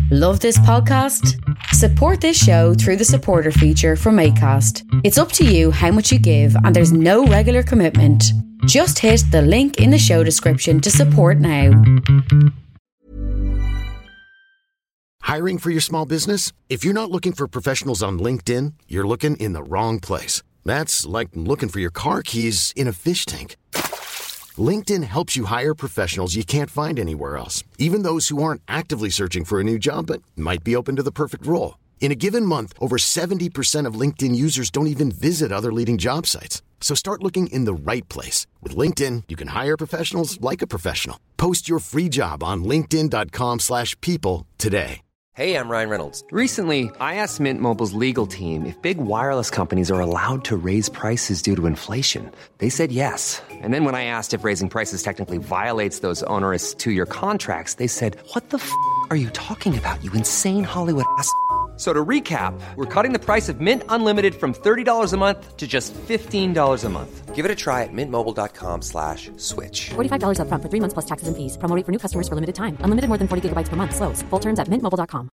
Love this podcast? Support this show through the supporter feature from Acast. It's up to you how much you give, and there's no regular commitment. Just hit the link in the show description to support now. Hiring for your small business? If you're not looking for professionals on LinkedIn, you're looking in the wrong place. That's like looking for your car keys in a fish tank. LinkedIn helps you hire professionals you can't find anywhere else, even those who aren't actively searching for a new job but might be open to the perfect role. In a given month, over 70% of LinkedIn users don't even visit other leading job sites. So start looking in the right place. With LinkedIn, you can hire professionals like a professional. Post your free job on linkedin.com/people today. Hey, I'm Ryan Reynolds. Recently, I asked Mint Mobile's legal team if big wireless companies are allowed to raise prices due to inflation. They said yes. And then when I asked if raising prices technically violates those onerous 2-year contracts, they said, "What the f*** are you talking about, you insane Hollywood ass?" So to recap, we're cutting the price of Mint Unlimited from $30 a month to just $15 a month. Give it a try at mintmobile.com/switch. $45 up front for 3 months plus taxes and fees. Promo rate for new customers for limited time. Unlimited more than 40 gigabytes per month. Slows full terms at mintmobile.com.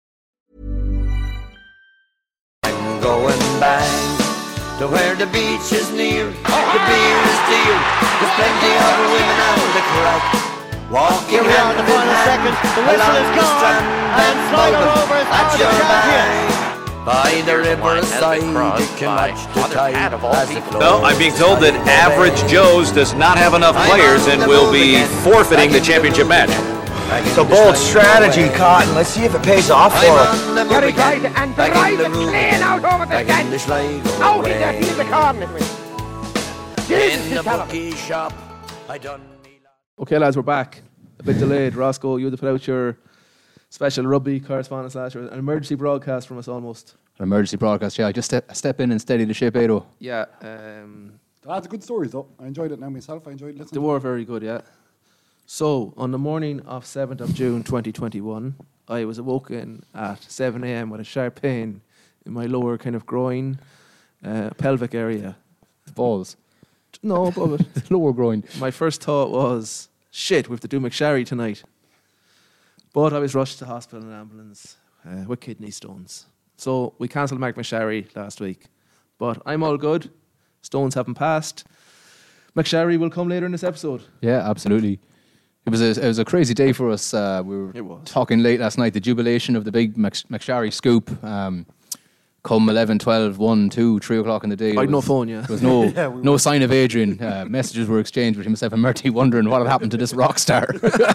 I'm going back to where the beach is near, the beer is dear, there's plenty of women on the crack. Walking here we are in the final second. The whistle is gone, and Sligo Rovers are the champions. By the riverside, you can watch the tide as it flows. No, I'm being told that Average Joe's does not have enough players and will be forfeiting the championship match. It's a bold strategy, Cotton. Let's see if it pays off for him. Gary Guyton and drives it clean out over the fence. Out in there, he's the corner. In the bookie shop, I done. Okay, lads, we're back. A bit delayed. Roscoe, you had to put out your special rugby correspondence last year. An emergency broadcast from us almost. An emergency broadcast, yeah. I just step in and steady the ship, Edo. Yeah. That's good stories, though. I enjoyed it now myself. I enjoyed listening. They were very good, yeah. So, on the morning of 7th of June 2021, I was awoken at 7 a.m. with a sharp pain in my lower kind of groin, pelvic area. Balls. No, above it. Lower groin. My first thought was, shit, we have to do McSharry tonight. But I was rushed to hospital in an ambulance with kidney stones. So we cancelled Mark McSharry last week. But I'm all good. Stones haven't passed. McSharry will come later in this episode. Yeah, absolutely. It was a crazy day for us. We were talking late last night, the jubilation of the big McSharry scoop. Come 11, 12, 1, 2, 3 o'clock in the day. I had no phone, yeah. There was no sign of Adrian. Messages were exchanged between myself and Murty, wondering what had happened to this rock star.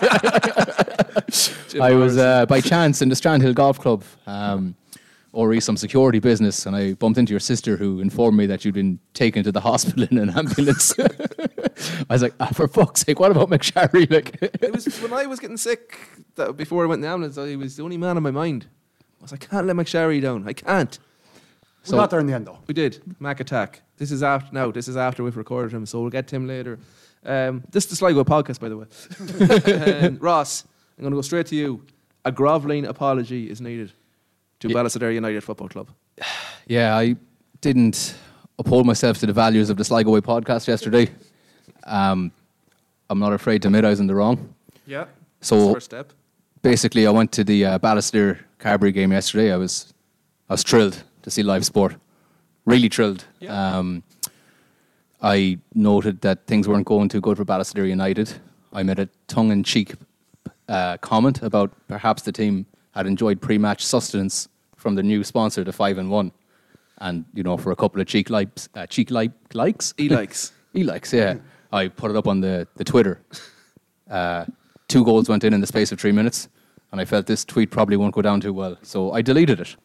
I was, by chance, in the Strandhill Golf Club, or some security business, and I bumped into your sister, who informed me that you'd been taken to the hospital in an ambulance. I was like, for fuck's sake, what about McSharry? It was when I was getting sick, before I went in the ambulance, I was the only man in my mind. I was like, I can't let McSharry down. I can't. We got there in the end, though. We did. Mac Attack. This is after we've recorded him, so we'll get to him later. This is the Sligo podcast, by the way. Ross, I'm going to go straight to you. A grovelling apology is needed to Ballastadare United Football Club. Yeah, I didn't uphold myself to the values of the Sligo Way podcast yesterday. I'm not afraid to admit I was in the wrong. Yeah, so that's the first step. Basically, I went to the Ballastadare Carbery game yesterday. I was thrilled to see live sport. Really thrilled. Yeah. I noted that things weren't going too good for Ballastadare United. I made a tongue-in-cheek comment about perhaps the team had enjoyed pre-match sustenance from the new sponsor, the 5-1. And, for a couple of cheek likes? E-likes. E-likes, yeah. I put it up on the Twitter. 2 goals went in the space of 3 minutes, and I felt this tweet probably won't go down too well. So I deleted it.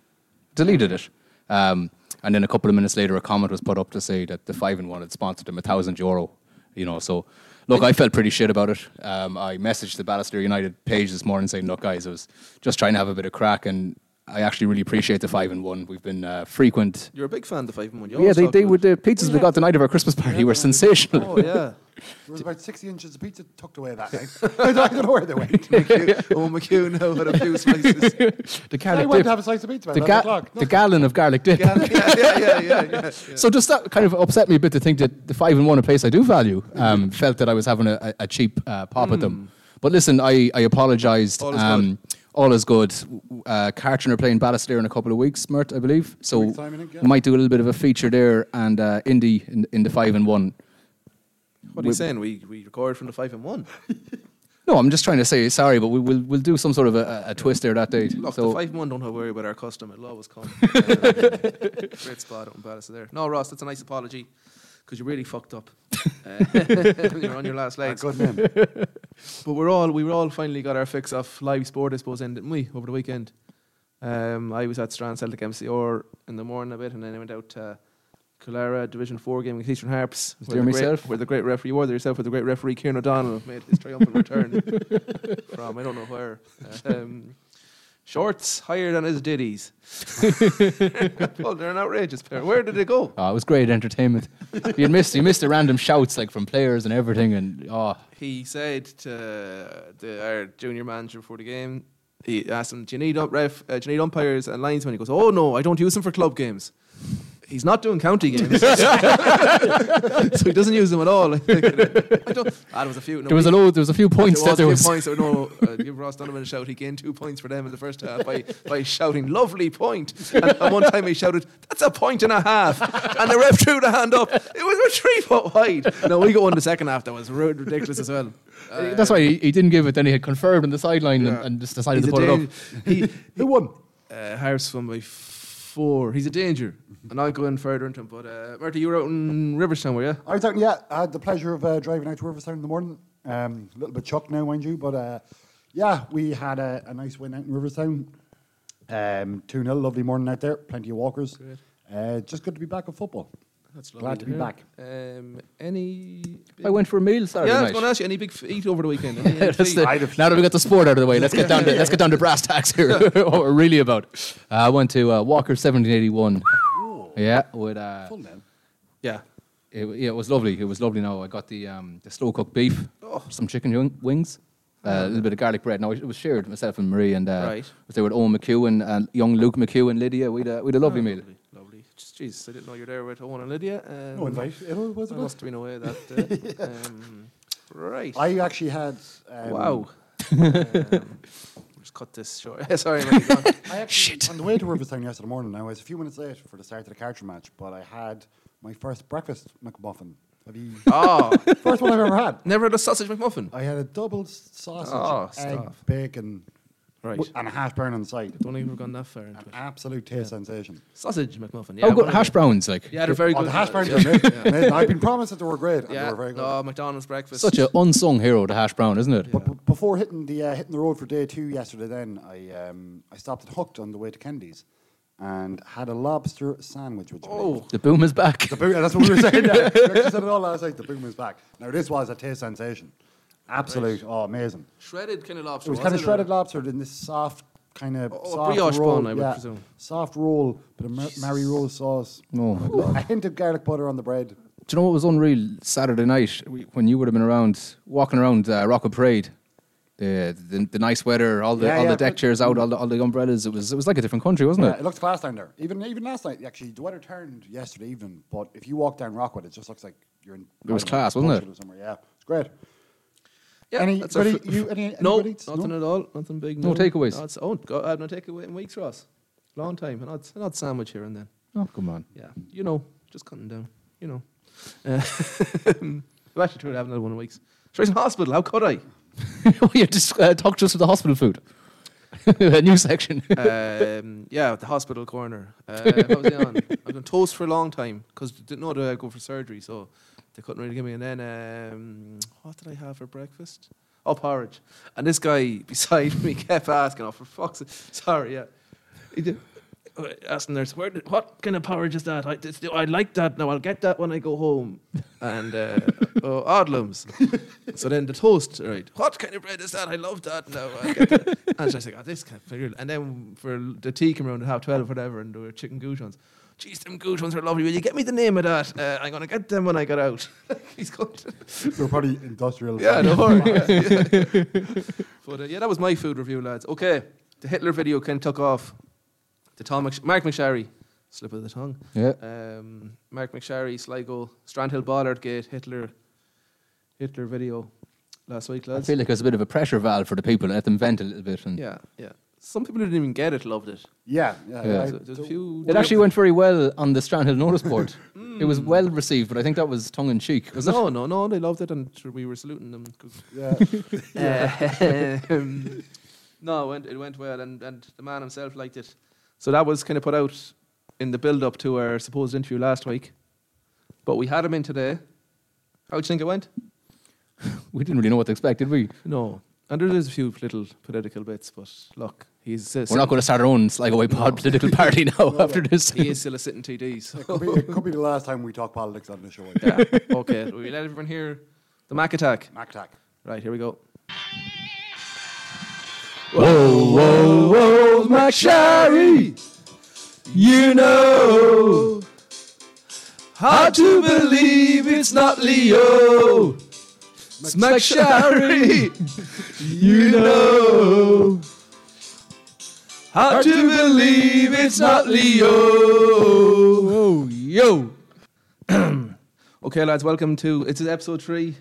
And then a couple of minutes later, a comment was put up to say that the 5-1 had sponsored them €1,000. So look, I felt pretty shit about it. I messaged the Ballastadare United page this morning saying, look, guys, I was just trying to have a bit of crack, and I actually really appreciate the 5-1. We've been frequent. You're a big fan of the 5-1. Yeah, they with the pizzas we got the night of our Christmas party were sensational. Oh, yeah. There was about 60 inches of pizza tucked away that night. I don't know where they went. McHugh now had a few slices. I went to have a slice of pizza by 11 o'clock. The gallon of garlic dip. Yeah. So just that kind of upset me a bit to think that the 5-1, a place I do value, felt that I was having a cheap pop at them. But listen, I apologised. All is good. Cartron are playing Ballister in a couple of weeks, Mert, I believe. So weeks' time, I think, yeah. we might do a little bit of a feature there, and Indy in the 5-1. What are you saying? We record from the 5-1. No, I'm just trying to say sorry, but we'll do some sort of a twist there that day. Look, so the 5-1 don't have to worry about our custom. It'll always come. Great spot out in Ballister there. No, Ross, that's a nice apology because you really fucked up. You're on your last legs. Good name. But we all finally got our fix off live sport, I suppose, didn't we, over the weekend? I was at Strand Celtic MCR in the morning a bit, and then I went out to Killara Division 4 game with Eastern Harps. Where the great referee, you were there yourself, where the great referee Kieran O'Donnell made his triumphant return from I don't know where. Shorts higher than his ditties. Well, they're an outrageous pair. Where did they go? Oh, it was great entertainment. you missed the random shouts like from players and everything, and He said to our junior manager before the game, he asked him, do you need umpires and linesmen? He goes, oh no, I don't use them for club games. He's not doing county games, so he doesn't use them at all. There was a few. No, there was a few points. There was a few points. So give Ross Donovan a shout. He gained 2 points for them in the first half by shouting "lovely point." And one time he shouted, "That's a point and a half," and the ref threw the hand up. It was 3 foot wide. No, we got one in the second half. That was ridiculous as well. That's why he didn't give it. Then he had confirmed on the sideline and just decided to put it up. Who won? Harris won by 4. He's a danger. And I'll go in further into him. But Marty, you were out in Riverstown, were you? I was out, yeah. I had the pleasure of driving out to Riverstown in the morning. A little bit chucked now, mind you. But yeah, we had a nice win out in Riverstown. 2-0, lovely morning out there. Plenty of walkers. Just good to be back at football. That's glad to be back. I went for a meal Saturday night. I was going to ask you, any big eat over the weekend? Now that we got the sport out of the way, let's get down to brass tacks here. What we're really about. I went to Walker 1781. Yeah, with full name. Yeah. It was lovely. It was lovely. Now I got the slow cooked beef, some chicken wings, a little bit of garlic bread. Now it was shared myself and Marie, and I was there with Owen McEwen and young Luke McEwen, Lydia. We had a lovely meal. Lovely. Jeez, I didn't know you were there with Owen and Lydia. No invite. Was it? I must have been away that day. Right. I actually had. Wow. Just cut this short. Sorry, I actually, on the way to Riverstown yesterday morning, now I was a few minutes late for the start of the Cartron match, but I had my first breakfast McMuffin. First one I've ever had. Never had a sausage McMuffin? I had a double sausage, egg, bacon, and a hash brown on the side. Don't even have gone that far into it. Absolute taste sensation. Sausage McMuffin, yeah. Oh, good. Hash browns, like. Yeah, they're very good. The hash browns are amazing. I've been promised that they were great, and they were very good. Oh, McDonald's breakfast. Such an unsung hero, the hash brown, isn't it? But before hitting the road for day 2 yesterday, then I stopped at Hooked on the way to Kennedy's and had a lobster sandwich. The boom is back. That's what we were saying. Yeah. We said it all last night. The boom is back. Now this was a taste sensation. Absolute, amazing. Shredded kind of lobster. It was kind of shredded lobster in this soft kind of soft brioche roll, bun, I would presume. Soft roll, bit of Mary Rose sauce. A hint of garlic butter on the bread. Do you know what was unreal Saturday night when you would have been walking around Rockwood Parade? The nice weather, all the deck chairs out, all the umbrellas. It was like a different country, wasn't it? It looked class down there. Even last night, actually, the weather turned yesterday evening. But if you walk down Rockwood, it just looks like you're in. It was class, wasn't it? Somewhere. Yeah, it's great. Yeah, any nothing at all. Nothing big. No takeaways. I have no takeaway in weeks, Ross. Long time. An odd sandwich here and then. Oh, come on. Yeah, just cutting down. I've actually tried to have another one in weeks. Straight in hospital. How could I? You just talk to us with the hospital food. A new section. The hospital corner. What was I on? I was on toast for a long time because they didn't know that I'd go for surgery, so they couldn't really give me. And then, what did I have for breakfast? Oh, porridge. And this guy beside me kept asking, for fuck's sake. Sorry, yeah. He did. Asking nurse, what kind of porridge is that? I like that. Now I'll get that when I go home. And oddlums. So then the toast, right? What kind of bread is that? I love that. Now I'll get that. And she's like, this can't figure it. And then for the tea came around at 12:30, whatever, and there were chicken goujons. Jeez, them goujons are lovely. Will you get me the name of that? I'm going to get them when I get out. He's going to. They're probably industrial. Yeah, no worry. Yeah. But that was my food review, lads. Okay, the Hitler video took off. Mark McSharry, slip of the tongue. Yeah. Mark McSharry, Sligo, Strandhill Bollard Gate, Hitler video last week, lads. I feel like it's a bit of a pressure valve for the people. Let them vent a little bit. And Yeah. some people who didn't even get it loved it. Yeah. There's a few. It actually went very well on the Strandhill notice board. It was well received, but I think that was tongue in cheek. Was it? No, they loved it, and we were saluting them. No, it went well, and the man himself liked it. So that was kind of put out in the build-up to our supposed interview last week. But we had him in today. How do you think it went? We didn't really know what to expect, did we? No. And there is a few little political bits, but look, he's... We're not going to start our own Sligo Way Pod political party now after this. He is still a sitting TD. So. It could be the last time we talk politics on the show. Yeah. Okay. Will we let everyone hear the Mac Attack? Mac Attack. Right, here we go. Whoa, whoa, whoa, Mac Sharry, you know, hard to believe it's not Leo. It's Mac Sharry, you know, hard to believe it's not Leo. Oh, yo. Okay, lads, welcome to, it's episode 3.0.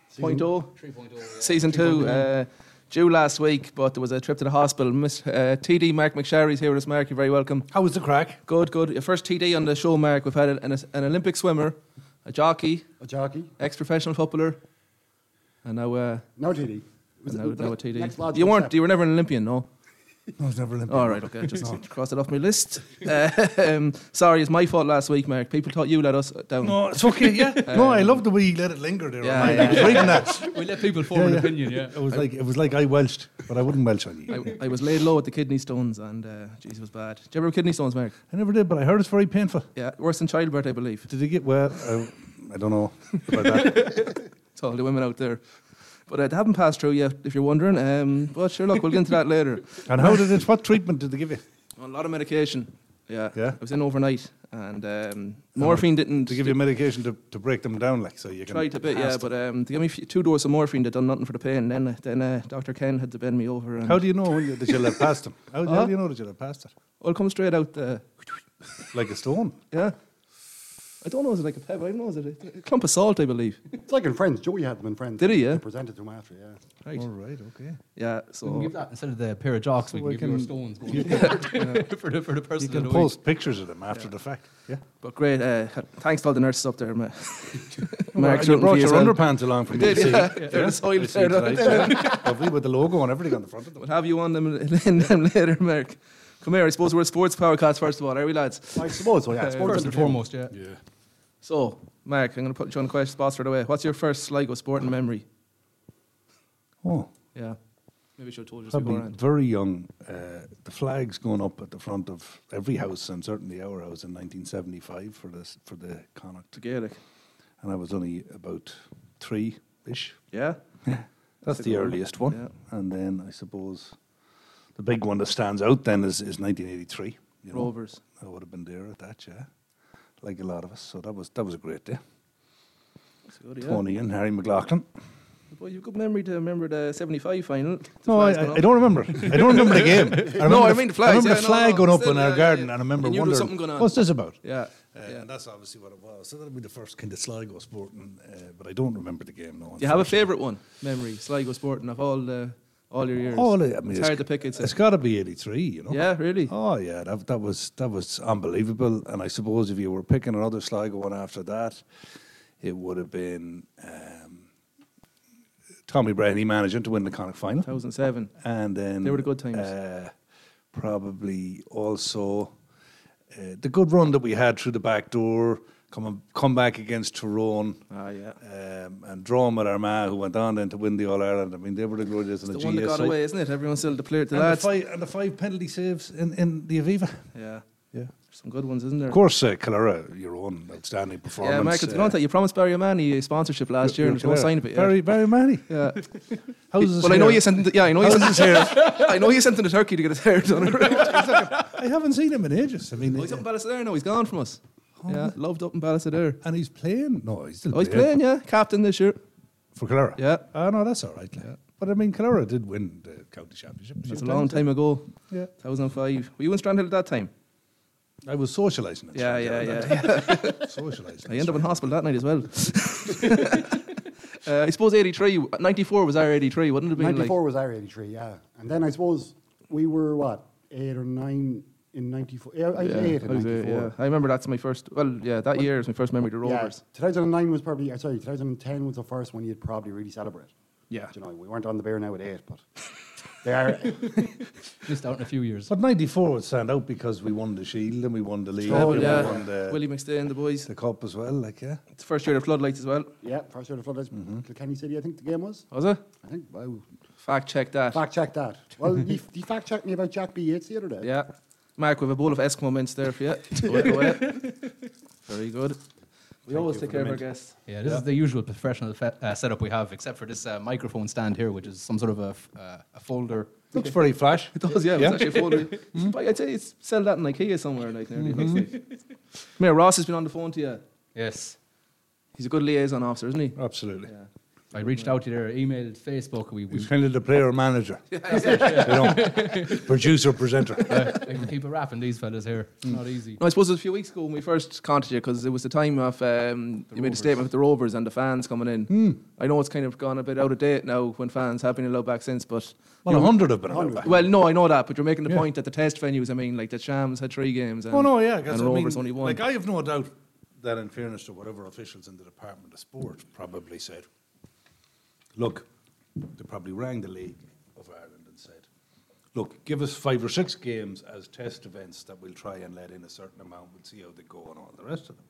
3.0. Season 2. Due last week, but there was a trip to the hospital. TD Mark McSharry's here with us. Mark, you're very welcome. How was the crack? Good. Your first TD on the show, Mark. We've had an Olympic swimmer, a jockey, ex-professional footballer, and now no TD. Now a TD. You were never an Olympian, no? I was never an Olympian. All right, okay, just crossed it off my list. Sorry, it's my fault last week, Mark. People thought you let us down. No, it's okay, yeah. No, I love the way you let it linger there. Yeah, I was reading that. We let people form an opinion, yeah. It was like I welched, but I wouldn't welch on you. I was laid low with the kidney stones, and geez, it was bad. Did you ever have kidney stones, Mark? I never did, but I heard it's very painful. Yeah, worse than childbirth, I believe. Did you get well? I don't know about that. It's all the women out there. But they haven't passed through yet, if you're wondering. But sure, look, we'll get into that later. And how did it? What treatment did they give you? A lot of medication. Yeah. I was in overnight, and morphine didn't. To give you medication to break them down, like so you can. Tried a bit, yeah. But they gave me 2 doses of morphine. They done nothing for the pain. Then Dr. Ken had to bend me over. And how do you know that you'll have passed them? How do you know that you'll have passed it? Well, it comes straight out. Like a stone. Yeah. I don't know, is it like a pebble? I don't know, is it a clump of salt, I believe? It's like in Friends. Joey had them in Friends. Did he, yeah? They presented to him after, yeah. Right. All right, okay. Yeah, so... We can give that instead of the pair of jocks, we can give you stones going for the person. You can post pictures of them after the fact. Yeah. But great, thanks to all the nurses up there. Mark, you brought your underpants along for me to see. They're the soil there. Lovely, with the logo and everything on the front of them. We'll have you on them later, Mark. Come here, I suppose we're a sports powercast first of all, are we, lads? I suppose so, yeah. First and foremost, yeah. So, Mark, I'm going to put you on the question spot straight away. What's your first Sligo sporting memory? Oh. Yeah. Maybe I should have told you probably beforehand. Very young. The flags going up at the front of every house, and certainly our house in 1975 for the Connacht. The Gaelic. And I was only about 3-ish. Yeah? That's the earliest one. Yeah. And then I suppose the big one that stands out then is 1983. You know? Rovers. I would have been there at that, yeah. Like a lot of us. So that was a great day. Good, yeah. Tony and Harry McLaughlin. Well, you've a good memory to remember the 75 final. No, I don't remember. I don't remember the game. I mean the flags. I remember the flag going up in our garden, and I remember wondering, what's this about? Yeah. And that's obviously what it was. So that'll be the first kind of Sligo sporting, but I don't remember the game. No. Do you have a favourite one? Memory, Sligo sporting of all your years. It's hard to pick. It's got to be 83, you know. Yeah, really. Oh yeah, that was unbelievable. And I suppose if you were picking another Sligo one after that, it would have been Tommy Brady managing to win the Connacht final, 2007. And then they were the good times. Probably also the good run that we had through the back door. Come back against Tyrone, and draw them at Armagh, who went on then to win the All Ireland. I mean, they were the glorious in the GSI. The one that got away, isn't it? Everyone still declared the lads. lads. And the 5 penalty saves in the Aviva. Yeah. Some good ones, isn't there? Of course, Calera, your own outstanding performance. Yeah, Mark, it's gone that you promised Barry O'Mahony a sponsorship last year, and there's no sign of it yet. Barry O'Mahony. Yeah. How's this? Well, I know you sent. I know you sent his hair. I know you sent him to Turkey to get his hair done. I haven't seen him in ages. I mean, he's up in Ballysadare now. He's gone from us. Yeah, loved up in Ballysadare. And he's playing? No, he's still playing. He's playing, yeah. Captain this year. For Calera? Yeah. No, that's all right. Yeah. But I mean, Calera did win the county championship. That's a long time ago. Yeah. 2005. Were you in Strandhill at that time? I was socialising. Yeah. Socialising. I ended up in hospital that night as well. I suppose 83, 94 was our 83, wouldn't it have been? 94 was our 83, yeah. And then I suppose we were what, 8 or 9 in 94. Yeah, I was 8 in 94. Yeah. I remember that's my first. Well, yeah, that year is my first memory of the Rovers. 2009 was probably. 2010 was the first one you'd probably really celebrate. Yeah. You know, we weren't on the bear now at 8, but they are. Missed out in a few years. But 94 would stand out because we won the Shield and we won the League. Oh, and yeah. we won the Willie McStay and the boys. The Cup as well, like, yeah. It's the first year of floodlights as well. Yeah, first year of the floodlights. Kilkenny City, I think the game was. Was it? I think. Wow. Fact check that. Fact check that. Well, you fact checked me about Jack B. Yates the other day. Yeah. Mark, we have a bowl of Eskimo mints there for you. Go away. Very good. We always take care of our guests. Yeah, this is the usual professional setup we have, except for this microphone stand here, which is some sort of a folder. Looks very flash. It does, yeah. It's actually a folder. But I'd say it's sell that in IKEA somewhere, like nearly. Come here, Ross has been on the phone to you. Yes. He's a good liaison officer, isn't he? Absolutely. Yeah. I reached out to their emailed Facebook. He's kind of the player manager. You know, producer, presenter. I can keep a rap in these fellas here. It's not easy. No, I suppose it was a few weeks ago when we first contacted you because it was the time of you made a statement with the Rovers and the fans coming in. I know it's kind of gone a bit out of date now when fans have been allowed back since, but... Well, 100 have been allowed back. Well, no, I know that, but you're making the point that the test venues, I mean, like the Shams had 3 games and, and Rovers only 1. Like, I have no doubt that in fairness to whatever officials in the Department of Sport probably said, look, they probably rang the League of Ireland and said, look, give us 5 or 6 games as test events that we'll try and let in a certain amount. We'll see how they go and all the rest of them.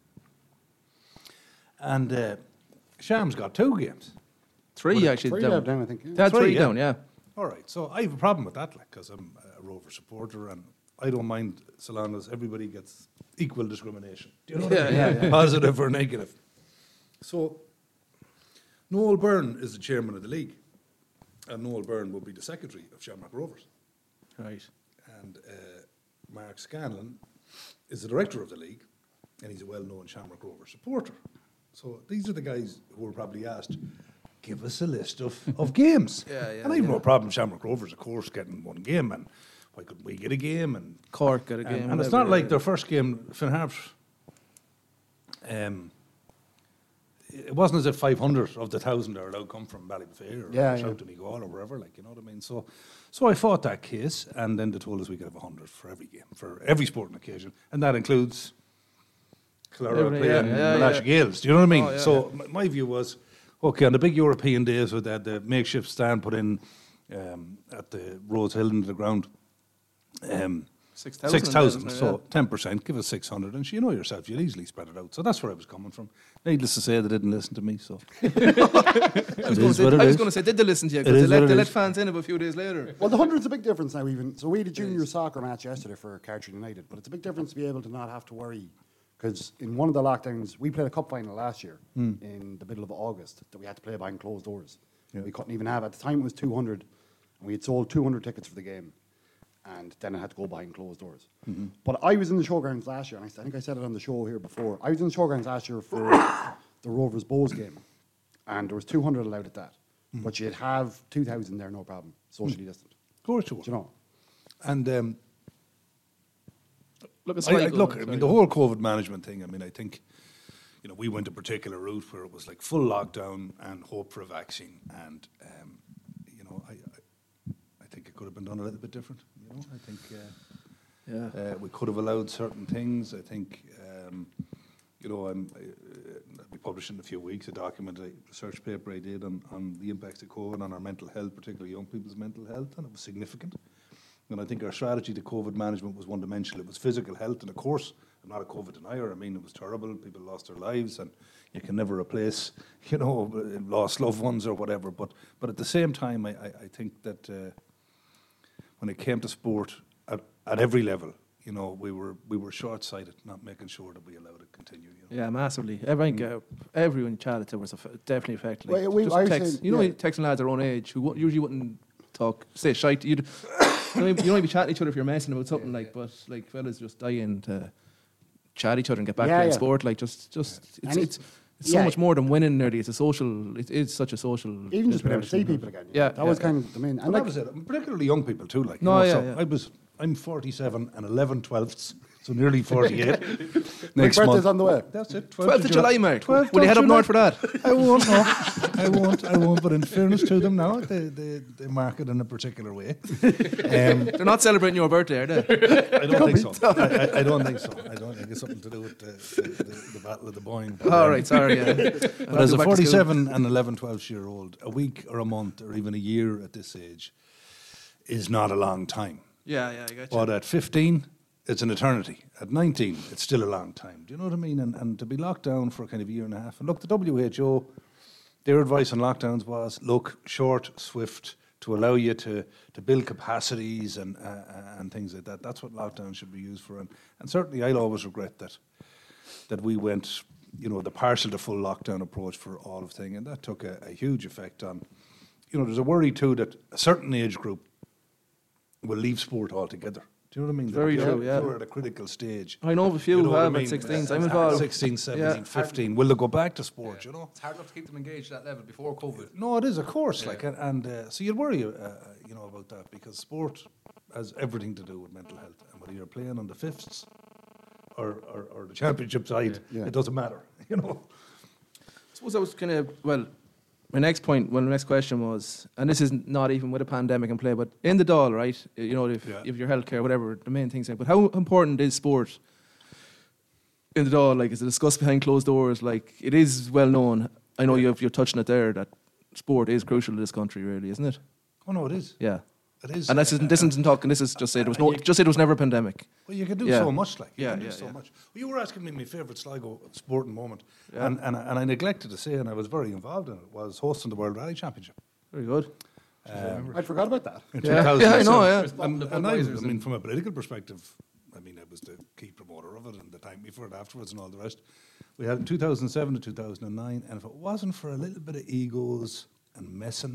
And Shams got 2 games. 3 actually 3 down, I think. Yeah. They had 3 down, yeah. All right, so I have a problem with that, like, because I'm a Rover supporter and I don't mind so long as everybody gets equal discrimination. Do you know what I mean? Positive or negative. So Noel Byrne is the chairman of the league, and Noel Byrne will be the secretary of Shamrock Rovers. Right. And Mark Scanlon is the director of the league, and he's a well-known Shamrock Rovers supporter. So these are the guys who were probably asked, give us a list of games. And I have no problem Shamrock Rovers, of course, getting 1 game, and why couldn't we get a game? And Cork get a game. And it's not like their first game, Finn Harps, it wasn't as if 500 of the 1,000 are allowed come from Ballybefair or Shout-to-Me-Gall or wherever, like, you know what I mean? So I fought that case, and then they told us we could have 100 for every game, for every sporting occasion, and that includes Clara playing Malachi Gales. Do you know what I mean? My view was, okay, on the big European days with the makeshift stand put in at the Rose Hill into the ground, 6,000, so 10%, give us 600, and you know yourself, you'll easily spread it out. So that's where I was coming from. Needless to say, they didn't listen to me, so. I was going to say, did they listen to you? Because they let fans in a few days later. Well, the 100's a big difference now, even. So we had a junior soccer match yesterday for Cartridge United, but it's a big difference to be able to not have to worry. Because in one of the lockdowns, we played a cup final last year in the middle of August that we had to play behind closed doors. Yeah. We couldn't even have, at the time it was 200, and we had sold 200 tickets for the game. And then I had to go behind closed doors. But I was in the showgrounds last year, and I think I said it on the show here before. I was in the showgrounds last year for the Rovers Bows game, and there was 200 allowed at that. But you'd have 2,000 there, no problem, socially distant. Of course you would. Do you know? And look, I mean, the whole COVID management thing, I mean, I think, you know, we went a particular route where it was like full lockdown and hope for a vaccine. And, you know, I think it could have been done a little bit different. You know, I think we could have allowed certain things. I think, you know, I'll be publishing in a few weeks a document, a research paper I did on the impacts of COVID on our mental health, particularly young people's mental health, and it was significant. And I think our strategy to COVID management was one-dimensional. It was physical health, and of course, I'm not a COVID denier. I mean, it was terrible. People lost their lives, and you can never replace, you know, lost loved ones or whatever. But at the same time, I think that when it came to sport at every level, you know, we were short-sighted, not making sure that we allowed it to continue. You know? Yeah, massively. Everyone chatted to was definitely affected. Like, well, texting lads our own age who usually wouldn't talk, say shite. You don't be chatting to each other if you're messing about something but like fellas just dying to chat each other and get back to sport. Like just it's so much more than winning. Nearly, it's a social. It is such a social. Even just being able to see people again. That was kind of the main. And that was it. Particularly young people too. Like, I'm 47 and 11/12. So nearly 48. Next birthday's on the way. That's it. 12th of July, Mark. Will you head up north for that? I won't. No. I won't. But in fairness to them, now they mark it in a particular way. They're not celebrating your birthday, are they? I don't think so. I don't think so. I don't think it's something to do with the Battle of the Boyne. All right, sorry. Yeah. But as a 47 and 11, 12-year-old, a week or a month or even a year at this age is not a long time. Yeah, I got you. But at 15, it's an eternity. At 19, it's still a long time. Do you know what I mean? And to be locked down for kind of a year and a half. And look, the WHO, their advice on lockdowns was, look, short, swift, to allow you to build capacities and things like that. That's what lockdown should be used for. And certainly I'll always regret that we went, the partial to full lockdown approach for all of things. And that took a huge effect on, there's a worry too that a certain age group will leave sport altogether. Do you know what I mean? Very true, yeah. We're at a critical stage. I know of a few who have at 16. I'm involved. 16, 17, 15. Will they go back to sport, It's hard enough to keep them engaged at that level before COVID. No, it is, of course. So you'd worry, about that because sport has everything to do with mental health. And whether you're playing on the fifths or the championship side, it doesn't matter, I suppose that was kind of, my next question was, and this is not even with a pandemic in play, but in the Dáil, right? If your healthcare, whatever, the main things. But how important is sport in the Dáil? Like, is it discussed behind closed doors? Like, it is well known. I know you're touching it there that sport is crucial to this country, really, isn't it? Oh no, it is. Yeah, it is. And this isn't talking. This is just say there was never a pandemic. Well, you can do so much, so much. Well, you were asking me my favourite Sligo sporting moment, and I neglected to say, and I was very involved in it, was hosting the World Rally Championship. Very good. I forgot about that. In 2007. I know. Yeah, and I mean, from a political perspective, I was the key promoter of it, and they thanked me for it afterwards, and all the rest. We had 2007 to 2009, and if it wasn't for a little bit of egos and messing,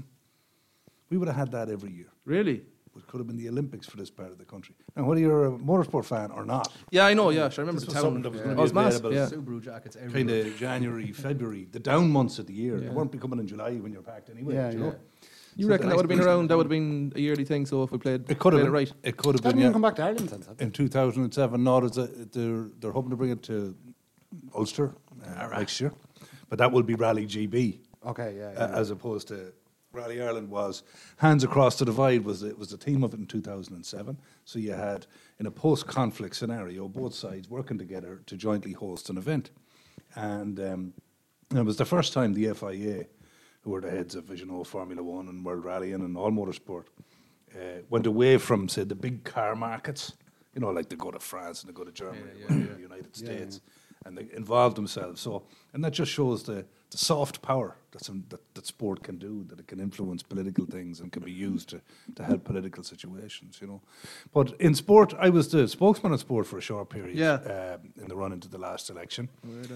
we would have had that every year. Really? It could have been the Olympics for this part of the country. Now, whether you're a motorsport fan or not. Yeah, I know, yeah. Sure, I remember the town. That was going to be available. Subaru jackets everywhere. Kind of January, February, the down months of the year. They weren't becoming in July when you're packed anyway. You reckon that would have been around, that would have been a yearly thing, so if we played it right? It could have been, Didn't come back to Ireland since that? In 2007, they're hoping to bring it to Ulster next year. But that will be Rally GB. Okay, as opposed to Rally Ireland was Hands Across the Divide was the theme of it in 2007. So you had, in a post-conflict scenario, both sides working together to jointly host an event. And it was the first time the FIA, who were the heads of Vision O, Formula One and World Rallying and all motorsport, went away from, say, the big car markets, like they go to France and they go to Germany and the United States, and they involved themselves. So, and that just shows the soft power that sport can do, that it can influence political things and can be used to help political situations, But in sport, I was the spokesman in sport for a short period in the run into the last election.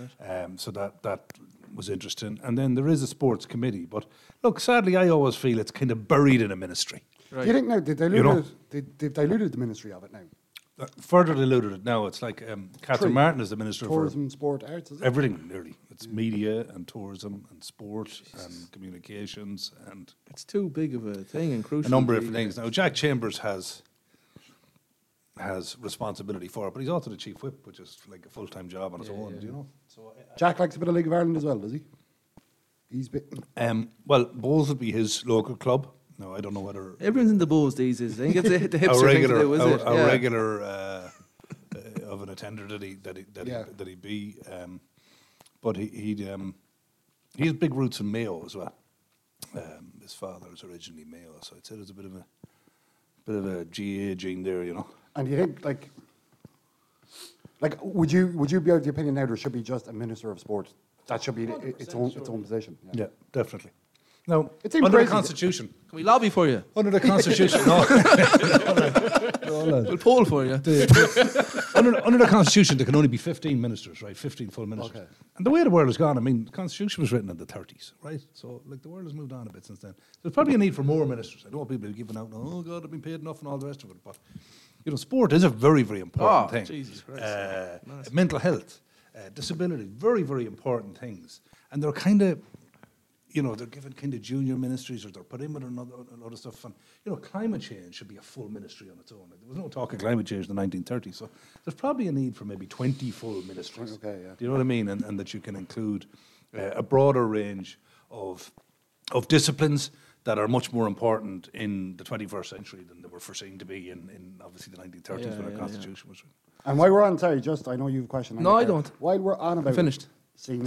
So that was interesting. And then there is a sports committee. But look, sadly, I always feel it's kind of buried in a ministry. Right. Do you think now, they've diluted the ministry of it now? Further diluted it now. It's like Catherine Martin is the Minister for Tourism, Sport, Arts, is it? Everything, nearly. It's media and tourism and sport and communications and... It's too big of a thing and crucial. A number of things. Now, Jack Chambers has responsibility for it, but he's also the Chief Whip, which is like a full-time job on his own, So, Jack likes a bit of League of Ireland as well, does he? He's well, Bowes would be his local club. No, I don't know whether... Everyone's in the Bowes these days. I think it's the hipster thing to do, is it? A regular of an attender that he'd be. But he'd big roots in Mayo as well. His father was originally Mayo, so I'd say there's a bit of a GA gene there, And do you think, like, would you be of the opinion now there should be just a Minister of Sport? That should be its own position. Yeah, definitely. Now, it's under the Constitution. Can we lobby for you? Under the Constitution, no. We'll poll for you. Under the Constitution, there can only be 15 ministers, right? 15 full ministers. Okay. And the way the world has gone, the Constitution was written in the 30s, right? So, the world has moved on a bit since then. There's probably a need for more ministers. I don't want people to be giving out, oh, God, I've been paid enough and all the rest of it. But, sport is a very, very important thing. Jesus Christ. Mental health, disability, very, very important things. And they're kind of... you know, they're given kind of junior ministries, or they're put in with another stuff. And, you know, climate change should be a full ministry on its own. Like, there was no talk of climate change in the 1930s. So there's probably a need for maybe 20 full ministries. Okay, yeah. Do you know what I mean? And that you can include a broader range of disciplines that are much more important in the 21st century than they were foreseen to be in obviously the 1930s when our Constitution was written. And while we're on, sorry, just, I know you have a question. No, I don't. While we're on about... Finished. Seeing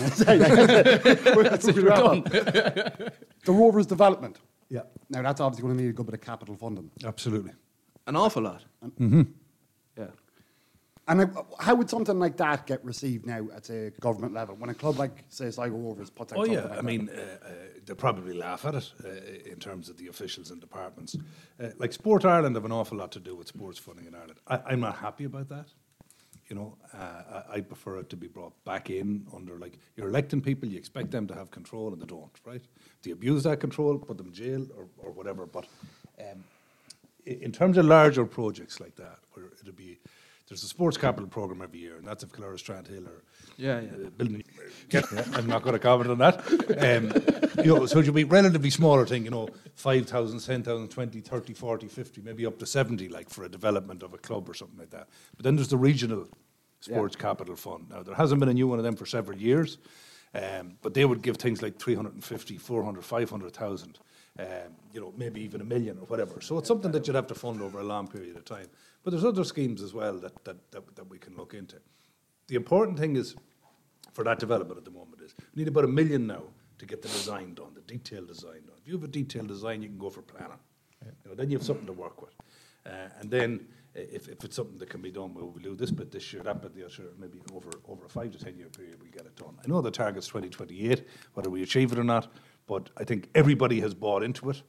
the Rovers development. Yeah. Now, that's obviously going to need a good bit of capital funding. Absolutely. An awful lot. Yeah. And how would something like that get received now at a government level? When a club like, say, Sligo Rovers puts out something like that? I mean, they'll probably laugh at it in terms of the officials and departments. Like Sport Ireland have an awful lot to do with sports funding in Ireland. I'm not happy about that. You know, I prefer it to be brought back in under, like, you're electing people, you expect them to have control, and they don't, right? If they abuse that control, put them in jail or whatever. But in terms of larger projects like that, where it'll be, there's a sports capital programme every year, and that's if Killara Strandhill or building. I'm not going to comment on that. You know, so it'll be a relatively smaller thing, you know, 5,000, 10,000, 20, 30, 40, 50, maybe up to 70, like for a development of a club or something like that. But then there's the regional sports capital fund. Now, there hasn't been a new one of them for several years, but they would give things like 350, 400, 500,000. You know, maybe even $1 million or whatever. So it's something that you'd have to fund over a long period of time. But there's other schemes as well that we can look into. The important thing is, for that development at the moment, is we need about $1 million now to get the design done, the detailed design done. If you have a detailed design, you can go for planning. You know, then you have something to work with. And then if it's something that can be done, we'll do this bit this year, that bit the other year, maybe over a 5 to 10 year period we'll get it done. I know the target's 2028, whether we achieve it or not, but I think everybody has bought into it.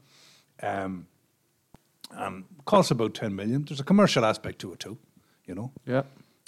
Costs about 10 million. There's a commercial aspect to it too, you know. Yeah.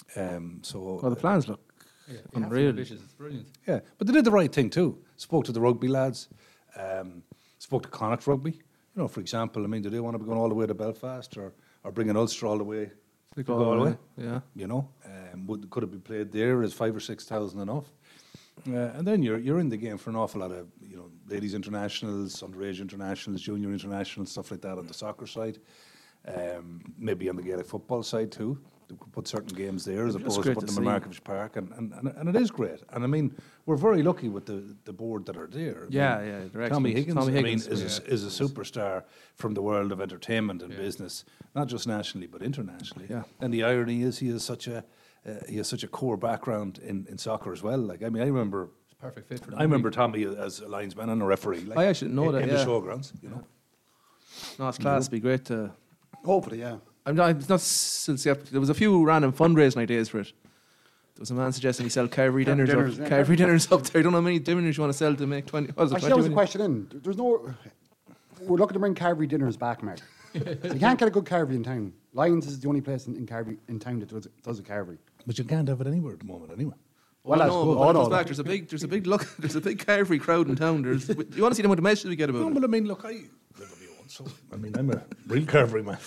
So the plans look unreal. It's brilliant. Yeah, but they did the right thing too. Spoke to the rugby lads. Spoke to Connacht Rugby. You know, for example, I mean, do they want to be going all the way to Belfast or bringing Ulster all the way? They go all the way. Yeah. You know, could it be played there? Is 5,000 or 6,000 enough? And then you're in the game for an awful lot of, you know, ladies internationals, underage internationals, junior internationals, stuff like that on the soccer side. Maybe on the Gaelic football side too. They could put certain games there as opposed to putting them in Markievicz Park, and it is great. And I mean, we're very lucky with the board that are there. Tommy Higgins, is a superstar from the world of entertainment and business, not just nationally but internationally. Yeah. And the irony is he has such a core background in soccer as well. Like, I mean, I remember perfect fit for I remember Tommy as a linesman and a referee. Like, I actually know that in the showgrounds, you know. No, it's class. It'd be great to. Hopefully, yeah. It's not still skeptical. There was a few random fundraising ideas for it. There was a man suggesting we sell Carvery dinners up there. I don't know how many dinners you want to sell to make 20. Actually, that was a question in. There's no. We're looking to bring Carvery dinners back, Mark. You can't get a good Carvery in town. Lions is the only place in Carvery in town that does a Carvery. But you can't have it anywhere at the moment, anyway. Well, that's good. There's a big Carvery crowd in town. You want to see them with the messages we get about it? But I mean, look, I live on my own, so I mean, I'm a real Carvery man.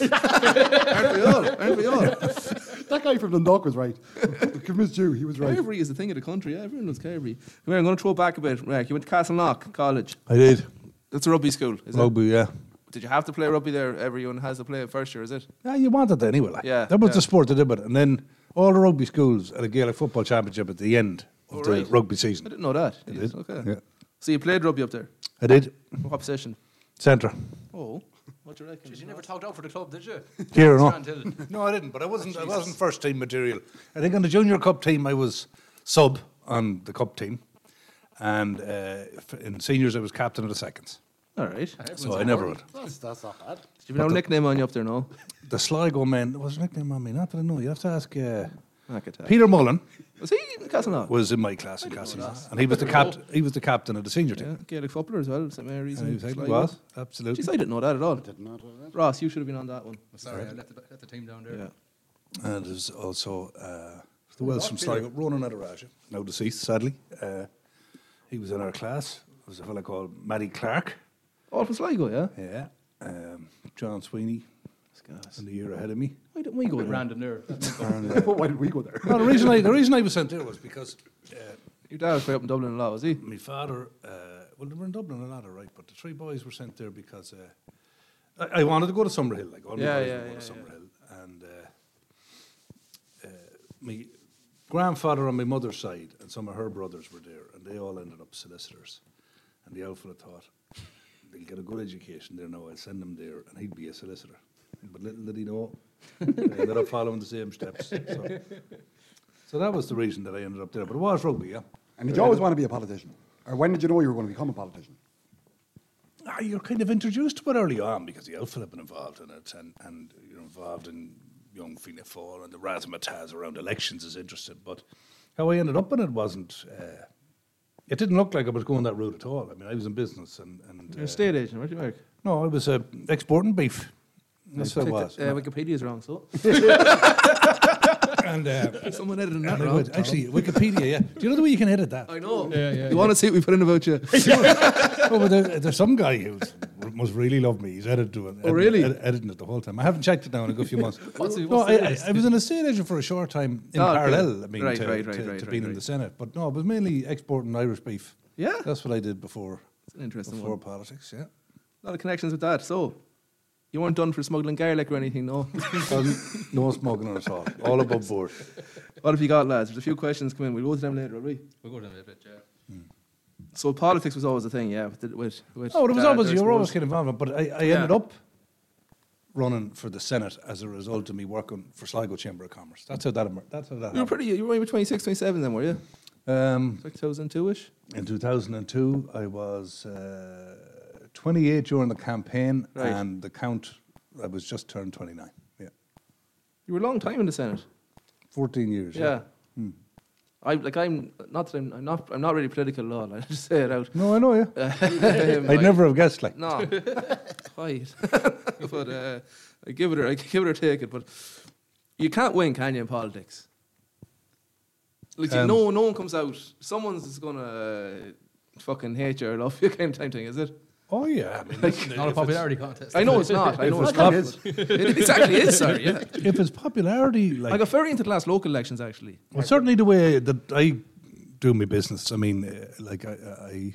Aren't we all? That guy from Dundalk was right. Give him his due. He was right. Carvery is the thing of the country. Yeah, everyone knows Carvery. Come here, I'm going to throw back a bit. Right, you went to Castleknock College. I did. That's a rugby school, is it? Rugby, yeah. Did you have to play rugby there? Everyone has to play it first year, is it? Yeah, you wanted it anyway. Like. Yeah. That was the sport that did it. And then all the rugby schools at a Gaelic football championship at the end of the rugby season. I didn't know that. I did. Okay. Yeah. So you played rugby up there? I did. What position? Centre. Oh, what do you reckon? You never talked out for the club, did you? Here, no. No, I didn't. But I wasn't first team material. I think on the junior cup team I was sub on the cup team, and in seniors I was captain of the seconds. All right. So I never would. That's not bad. Did you have a nickname on you up there, no? The Sligo men, there was a nickname on me, not that I know. You have to ask Peter Mullen. Was he in Castleknock? Was in my class in Castleknock. And he was the captain of the senior team. Yeah, Gaelic footballer as well, St Mary's. He was, absolutely. Jeez, I didn't know that at all. Ross, you should have been on that one. Sorry, I let the team down there. Yeah. And there's also the Welsh from Sligo, Ronan Adaraja, now deceased, sadly. He was in our class. There was a fellow called Matty Clark. All from Sligo, yeah? Yeah. John Sweeney, in the year ahead of me. Why didn't we go there? Random there. Why did we go there? No, the reason I was sent there was because your dad was up in Dublin a lot, was he? My father well, they were in Dublin a lot, all right, but the 3 boys were sent there because I wanted to go to Summerhill. Like all my boys wanted to go to Summerhill, and my grandfather on my mother's side and some of her brothers were there, and they all ended up solicitors. And the old fella thought, they'll get a good education there now, I'll send them there, and he'd be a solicitor. But little did he know, they ended up following the same steps. So that was the reason that I ended up there. But it was rugby, yeah. And did you always want to be a politician? Or when did you know you were going to become a politician? You're kind of introduced to it early on because the outfit had been involved in it, and you're involved in young Fianna Fáil, and the razzmatazz around elections is interesting. But how I ended up in it wasn't... it didn't look like I was going that route at all. I mean, I was in business and you're a estate agent, what do you make? No, I was exporting beef. That's what it was. Wikipedia's wrong, so. And someone edited that wrong. Actually, Wikipedia, yeah. Do you know the way you can edit that? I know. You want to see what we put in about you? Oh, but there's some guy who must really love me. He's editing it the whole time. I haven't checked it now in a good few months. I was an estate agent for a short time in parallel. I mean, to being in the Senate. But no, it was mainly exporting Irish beef. Yeah, that's what I did before. It's an interesting before one. Politics. Yeah, a lot of connections with that. So. You weren't done for smuggling garlic or anything, no? No smuggling at all. All above board. What have you got, lads? There's a few questions come in. We'll go to them later, will we? We'll go to them later, yeah. So politics was always a thing, yeah? With oh, it was always, you were always kind of involved. But I ended up running for the Senate as a result of me working for Sligo Chamber of Commerce. That's how that happened. You were maybe 26, 27 then, were you? Like 2002-ish? In 2002, I was 28 during the campaign, and the count, I was just turned 29. Yeah. You were a long time in the Senate. 14 years. Yeah. I'm not really political at all. I just say it out. No, I know you. I'd never have guessed like. No. Quiet. But I give it or take it. But you can't win, can you, in politics? Like no one comes out. Someone's gonna fucking hate you or love you kind of time thing, is it? Oh yeah, I mean, it's not a popularity contest. I know it's not. I know it's not. It exactly is, sorry. Yeah. If it's popularity, like I got very into the last local elections actually. Well, certainly the way that I do my business. I mean, like I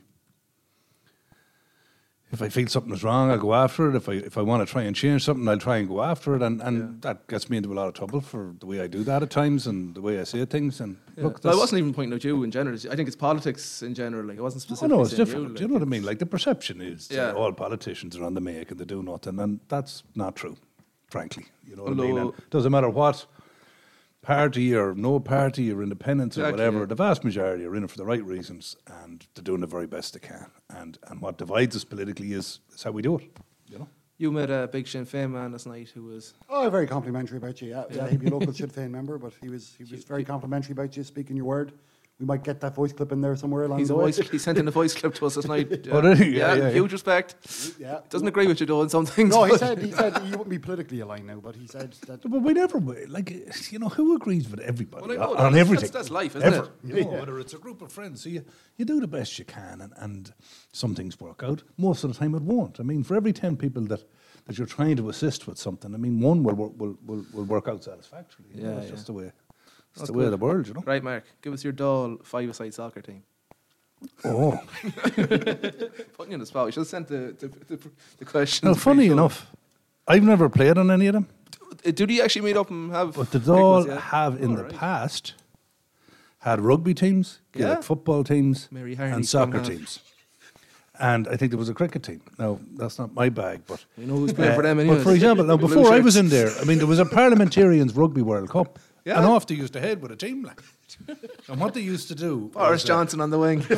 if I feel something is wrong, I'll go after it. If I want to try and change something, I'll try and go after it. And that gets me into a lot of trouble for the way I do that at times and the way I say things. And look, I wasn't even pointing at you in general. I think it's politics in general. Like, it wasn't specific. Oh no, it's different. Do you know what I mean? Like the perception is that all politicians are on the make and they do nothing, and that's not true, frankly. You know what I mean? And it doesn't matter what party or no party or independence or whatever, the vast majority are in it for the right reasons and they're doing the very best they can. And what divides us politically is how we do it, you know. You met a big Sinn Féin man last night who was... Oh, very complimentary about you, yeah. He'd be a local Sinn Féin member, but he was very complimentary about you, speaking your word. We might get that voice clip in there somewhere along the way. He sent in a voice clip to us last night. Oh, did he? Yeah, huge respect. Yeah. Doesn't agree with you though in some things. No, he said he wouldn't be politically aligned now, but he said that... But we never, like, you know, who agrees with everybody on everything? That's life, isn't it? You know, whether it's a group of friends. So you do the best you can and some things work out. Most of the time it won't. I mean, for every 10 people that you're trying to assist with something, I mean, one will work out satisfactorily. You know, it's just the way... That's the way of the world, you know. Right, Mark, give us your Dáil five-a-side soccer team. Oh. Putting you on the spot. We should have sent the question. Well, funny enough, I've never played on any of them. Do they actually meet up and have... But the Dáil have in the past had rugby teams, Gaelic football teams, and soccer teams. And I think there was a cricket team. Now, that's not my bag, but... You know who's playing for them anyway. But for example, now before I was in there, I mean, there was a Parliamentarians Rugby World Cup. Yeah. And off they used to head with a team like. And what they used to do... Boris Johnson on the wing. This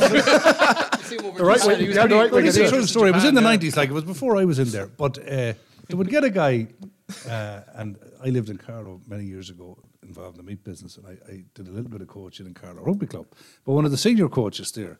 is a true story. It was in the 90s, like it was before I was in there. But they would get a guy, and I lived in Carlow many years ago, involved in the meat business, and I did a little bit of coaching in Carlow Rugby Club. But one of the senior coaches there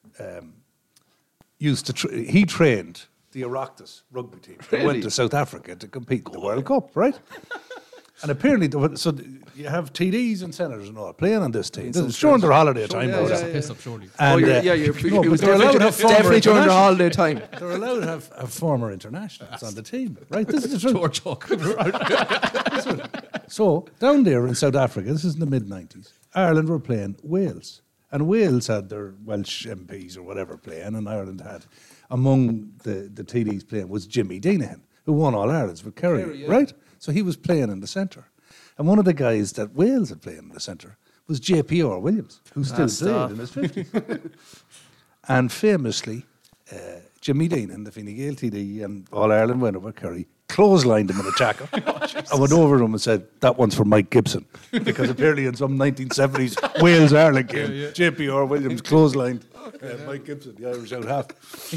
he trained the Oireachtas rugby team. They went to South Africa to compete in the World Cup, right? And apparently, so you have TDs and senators and all playing on this team. This is during their holiday time. Piss up, surely. And, they're allowed to have definitely during their holiday time. They're allowed to have former internationals on the team, right? This is the truth. George Huck. So down there in South Africa, this is in the mid-90s, Ireland were playing Wales. And Wales had their Welsh MPs or whatever playing, and Ireland had, among the TDs playing, was Jimmy Deanahan, who won All-Irelands with Kerry, right? So he was playing in the centre. And one of the guys that Wales had playing in the centre was JPR Williams, who still played in his 50s. And famously, Jimmy Deanahan, the Fine Gael TD, and All-Ireland winner with Kerry, clotheslined him in a tackle. I went over to him and said, that one's for Mike Gibson. Because apparently in some 1970s Wales-Ireland game, JPR Williams clotheslined Mike Gibson, the Irish out half.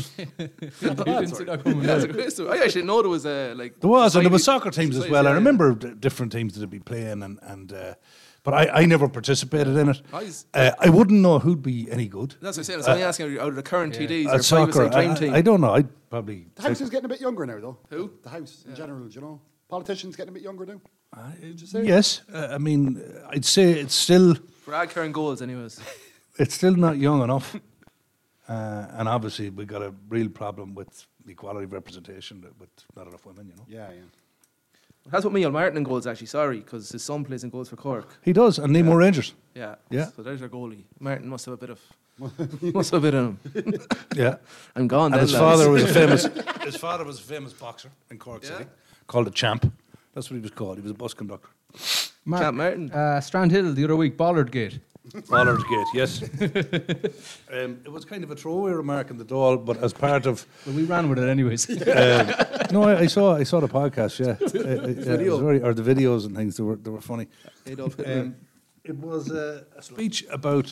That's a great story. I actually know there was there was, and there was soccer teams as well. I remember different teams that would be playing, but I never participated in it. I wouldn't know who'd be any good. That's what I'm saying. It's only asking out of the current TDs at or soccer. dream team. I don't know. I'd probably. The House is getting a bit younger now, though. Who? The House in general, do you know? Politicians getting a bit younger now. Yes. I mean, I'd say it's still. Brad Kern goals, anyways. It's still not young enough. And obviously, we've got a real problem with equality of representation with not enough women, you know. Yeah. That's what Michael Martin in goals, actually, sorry, because his son plays in goals for Cork. He does, and Nemo Rangers. Yeah. So there's our goalie. Martin must have a bit of in him. Yeah. I'm gone and then, his father was a famous boxer in Cork City, called a Champ. That's what he was called. He was a bus conductor. Champ Martin. Strand Hill the other week, Bollard Gate. Bollard Gate, yes. It was kind of a throwaway remark in the Dáil, but as part of... Well, we ran with it anyways. No, I saw the podcast, yeah. It was the videos and things, they were funny. It was a speech about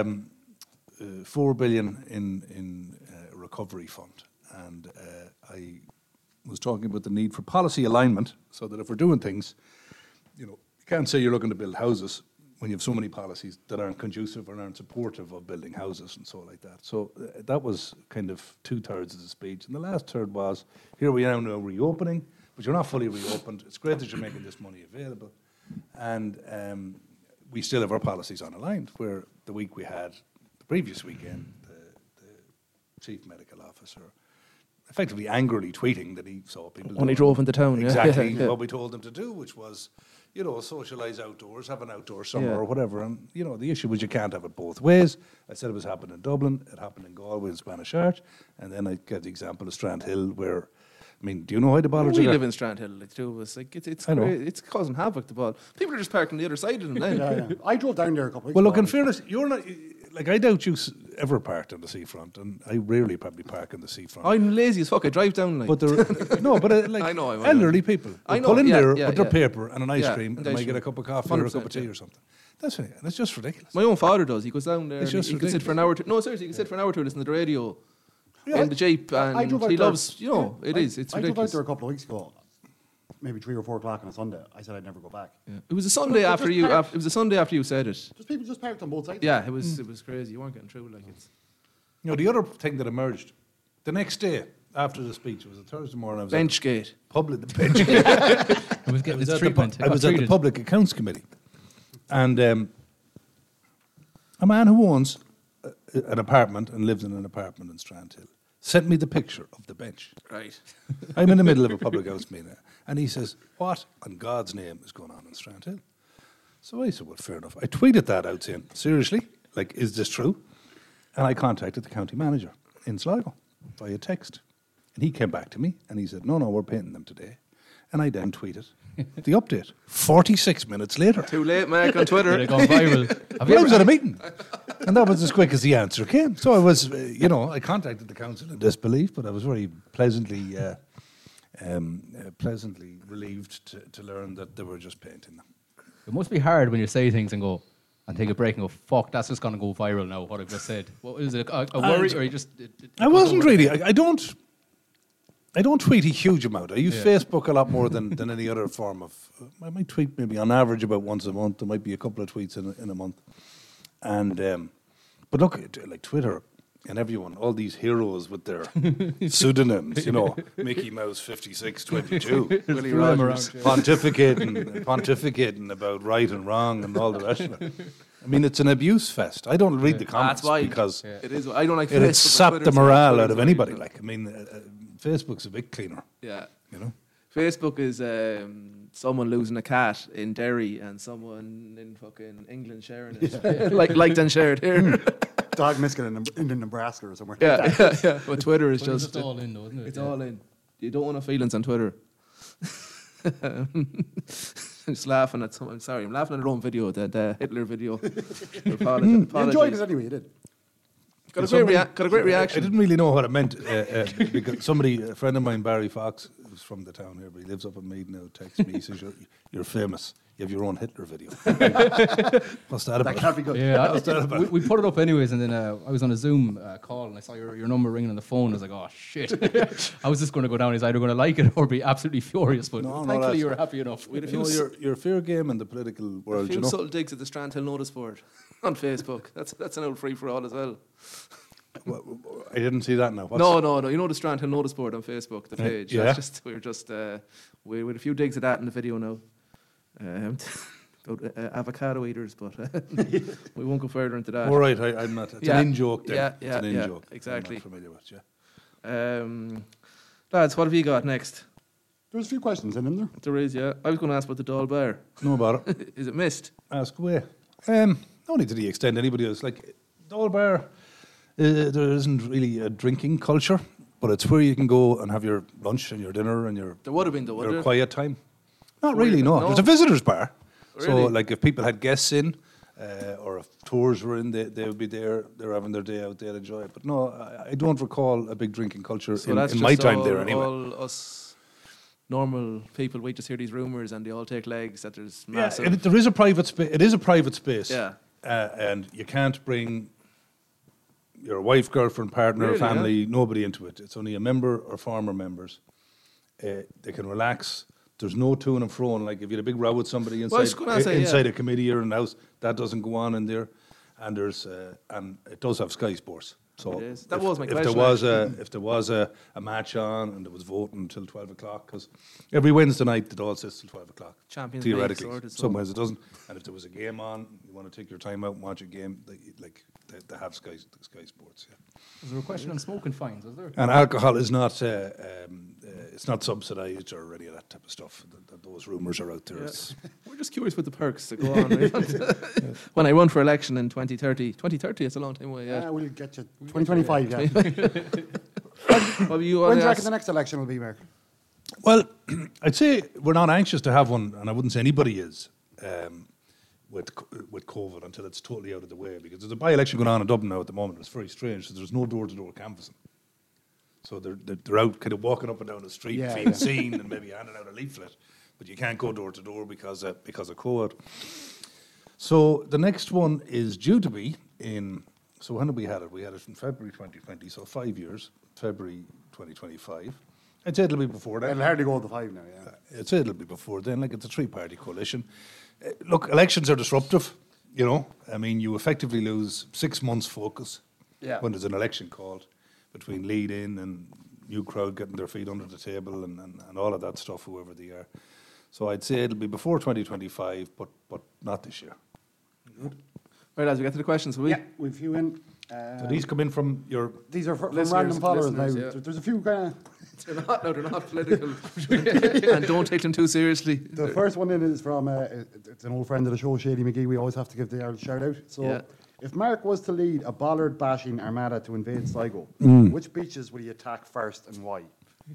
4 billion in a recovery fund. And I was talking about the need for policy alignment so that if we're doing things, you can't say you're looking to build houses when you have so many policies that aren't conducive or aren't supportive of building houses and so like that. So that was kind of 2/3 of the speech. And the last third was, here we are now reopening, but you're not fully reopened. It's great that you're making this money available. And we still have our policies unaligned, where the week we had, the previous weekend, the chief medical officer effectively angrily tweeting that he saw people when he drove into town. Exactly what we told them to do, which was, socialise outdoors, have an outdoor summer or whatever. And, the issue was you can't have it both ways. I said it was happening in Dublin, it happened in Galway and Spanish Arch, and then I gave the example of Strand Hill where, do you know how the Bollards We live in Strand Hill, like two of us. Like, it's causing havoc, the ball. People are just parking the other side of them now. I drove down there a couple of weeks ago. Well, look, in fairness, you're not... Like, I doubt you ever parked on the seafront, and I rarely probably park on the seafront. I'm lazy as fuck. I drive down, like. But I know, elderly people pull in there with their paper and an ice cream, and they might get a cup of coffee or a cup of tea or something. That's it. And it's just ridiculous. My own father does. He goes down there. He can sit for an hour or two. No, seriously, he can sit for an hour or two, listen to the radio in the Jeep, and he loves, it's ridiculous. I drove out there a couple of weeks ago. Maybe 3 or 4 o'clock on a Sunday. I said I'd never go back. Yeah. It was a Sunday after you. It was a Sunday after you said it. Just people just parked on both sides. Yeah, it was crazy. You weren't getting through like it's. The other thing that emerged the next day after the speech, it was a Thursday morning. I was Benchgate. The Benchgate. I was at the Public Accounts Committee, and a man who owns an apartment and lives in an apartment in Strand Hill sent me the picture of the bench. Right. I'm in the middle of a public house meeting, and he says, "What on God's name is going on in Strand Hill?" So I said, "Well, fair enough." I tweeted that out saying, "Seriously, is this true?" And I contacted the county manager in Sligo via text, and he came back to me and he said, "No, we're painting them today." And I then tweeted the update 46 minutes later. Too late, Mark, on Twitter. They've gone viral. I was at a meeting, and that was as quick as the answer came. So I was, I contacted the council in disbelief, but I was very pleasantly relieved to learn that they were just painting them. It must be hard when you say things and take a break and go, fuck, that's just going to go viral now, what I've just said. What is it, a worry, or you just... I wasn't really. I don't tweet a huge amount. I use Facebook a lot more than any other form of... I might tweet maybe on average about once a month. There might be a couple of tweets in a month. And but look, like Twitter and everyone, all these heroes with their pseudonyms, Mickey Mouse 5622, Willie Rogers, pontificating about right and wrong and all the rest of it. I mean, it's an abuse fest. I don't read the comments because it is. I don't like it. It's sapped the morale out of anybody. Like, I mean, Facebook's a bit cleaner. Yeah. You know? Facebook is someone losing a cat in Derry and someone in fucking England sharing it. Liked and shared here. Dog missing in Nebraska or somewhere. Yeah. But Twitter is But it's just all in, though, isn't it? It's Yeah. all in. You don't want no feelings on Twitter. I'm just laughing at someone. Sorry, I'm laughing at our own video, the Hitler video. You enjoyed it anyway, you did. Got a great reaction. I didn't really know what it meant because a friend of mine, Barry Fox, who's from the town here, but he lives up in Meath now, texts me. He says, "You're famous. You have your own Hitler video." What's that about? That can't be good. Yeah, What's that about? we put it up anyways, and then I was on a Zoom call, and I saw your number ringing on the phone. I was like, "Oh shit!" I was just going to go down. He's either going to like it or be absolutely furious. But thankfully, you were happy enough. We had a You few know, you're fair game in the political world. A few You know, subtle digs at the Strand Hill notice board on Facebook. That's an old free for all as well. I didn't see that now. No. You know the Strand Hill notice board on Facebook, the page. Yeah. That's just we had a few digs at that in the video now. About avocado eaters, but we won't go further into that. All right, I'm not. It's an in-joke then. Yeah, it's an in-joke. Exactly. I'm not familiar with, yeah. Lads, what have you got next? There's a few questions in there. There is, yeah. I was going to ask about the Dáil Bar. Know about it. Is it missed? Ask away. Only to the extent anybody else. Like, Dáil Bar, there isn't really a drinking culture, but it's where you can go and have your lunch and your dinner and your There would have been, though, your quiet time. Not Where really, you- no. no. There's a visitors bar. So, Really? like, if people had guests in, or if tours were in, they would be there. They're having their day out. They'd enjoy it. But no, I don't recall a big drinking culture So in that's my just time there anyway. all us normal people, we just hear these rumours and they all take legs that there's Yeah, massive... there is a private space. It is a private space. Yeah. And you can't bring your wife, girlfriend, partner, Really, family, nobody into it. It's only a member or former members. They can relax. There's no to and fro. Like if you had a big row with somebody Well, I was inside gonna say, inside yeah. a committee or in the house, that doesn't go on in there. And there's and it does have Sky Sports. So It is. That was my if question, there was a match on and there was voting until 12 o'clock, because every Wednesday night it all sits till 12 o'clock. Champions League theoretically. sorted, so- Some ways it doesn't. And if there was a game on, you want to take your time out and watch a game, they have Sky Sports. Yeah. Was there a question on smoking fines? Was there? And alcohol is not it's not subsidised or any of that type of stuff. Those rumours are out there. Yeah. It's- We're just curious with the perks that go on. When I run for election in 2030, it's a long time away. Yeah. We'll get you 2025. Yeah. What do you When want do to you reckon ask? the next election will be, Mark? Well, I'd say we're not anxious to have one, and I wouldn't say anybody is with COVID until it's totally out of the way, because there's a by-election going on in Dublin now at the moment. It's very strange. So there's no door-to-door canvassing. So they're out kind of walking up and down the street, being seen, and maybe handing out a leaflet, but you can't go door-to-door because of COVID. So the next one is due to be in. So when did we had it? We had it in February 2020, so 5 years, February 2025. I'd say it'll be before then. It'll hardly go to 5 now, yeah. I'd say it'll be before then. Like, it's a three-party coalition. Look, elections are disruptive, you know. I mean, you effectively lose 6 months' focus when there's an election called, between lead-in and new crowd getting their feet under the table and all of that stuff, whoever they are. So I'd say it'll be before 2025, but not this year. Right, as we get to the questions, will we? Yeah, we've a few in. So these come in from your... These are from Listeners, random followers now. listeners, yeah. There's a few kind of... They're not political. And don't take them too seriously. The first one in is from, it's an old friend of the show, Shady McGee. We always have to give the old shout out. So, if Mark was to lead a bollard bashing armada to invade Sligo, which beaches would he attack first and why?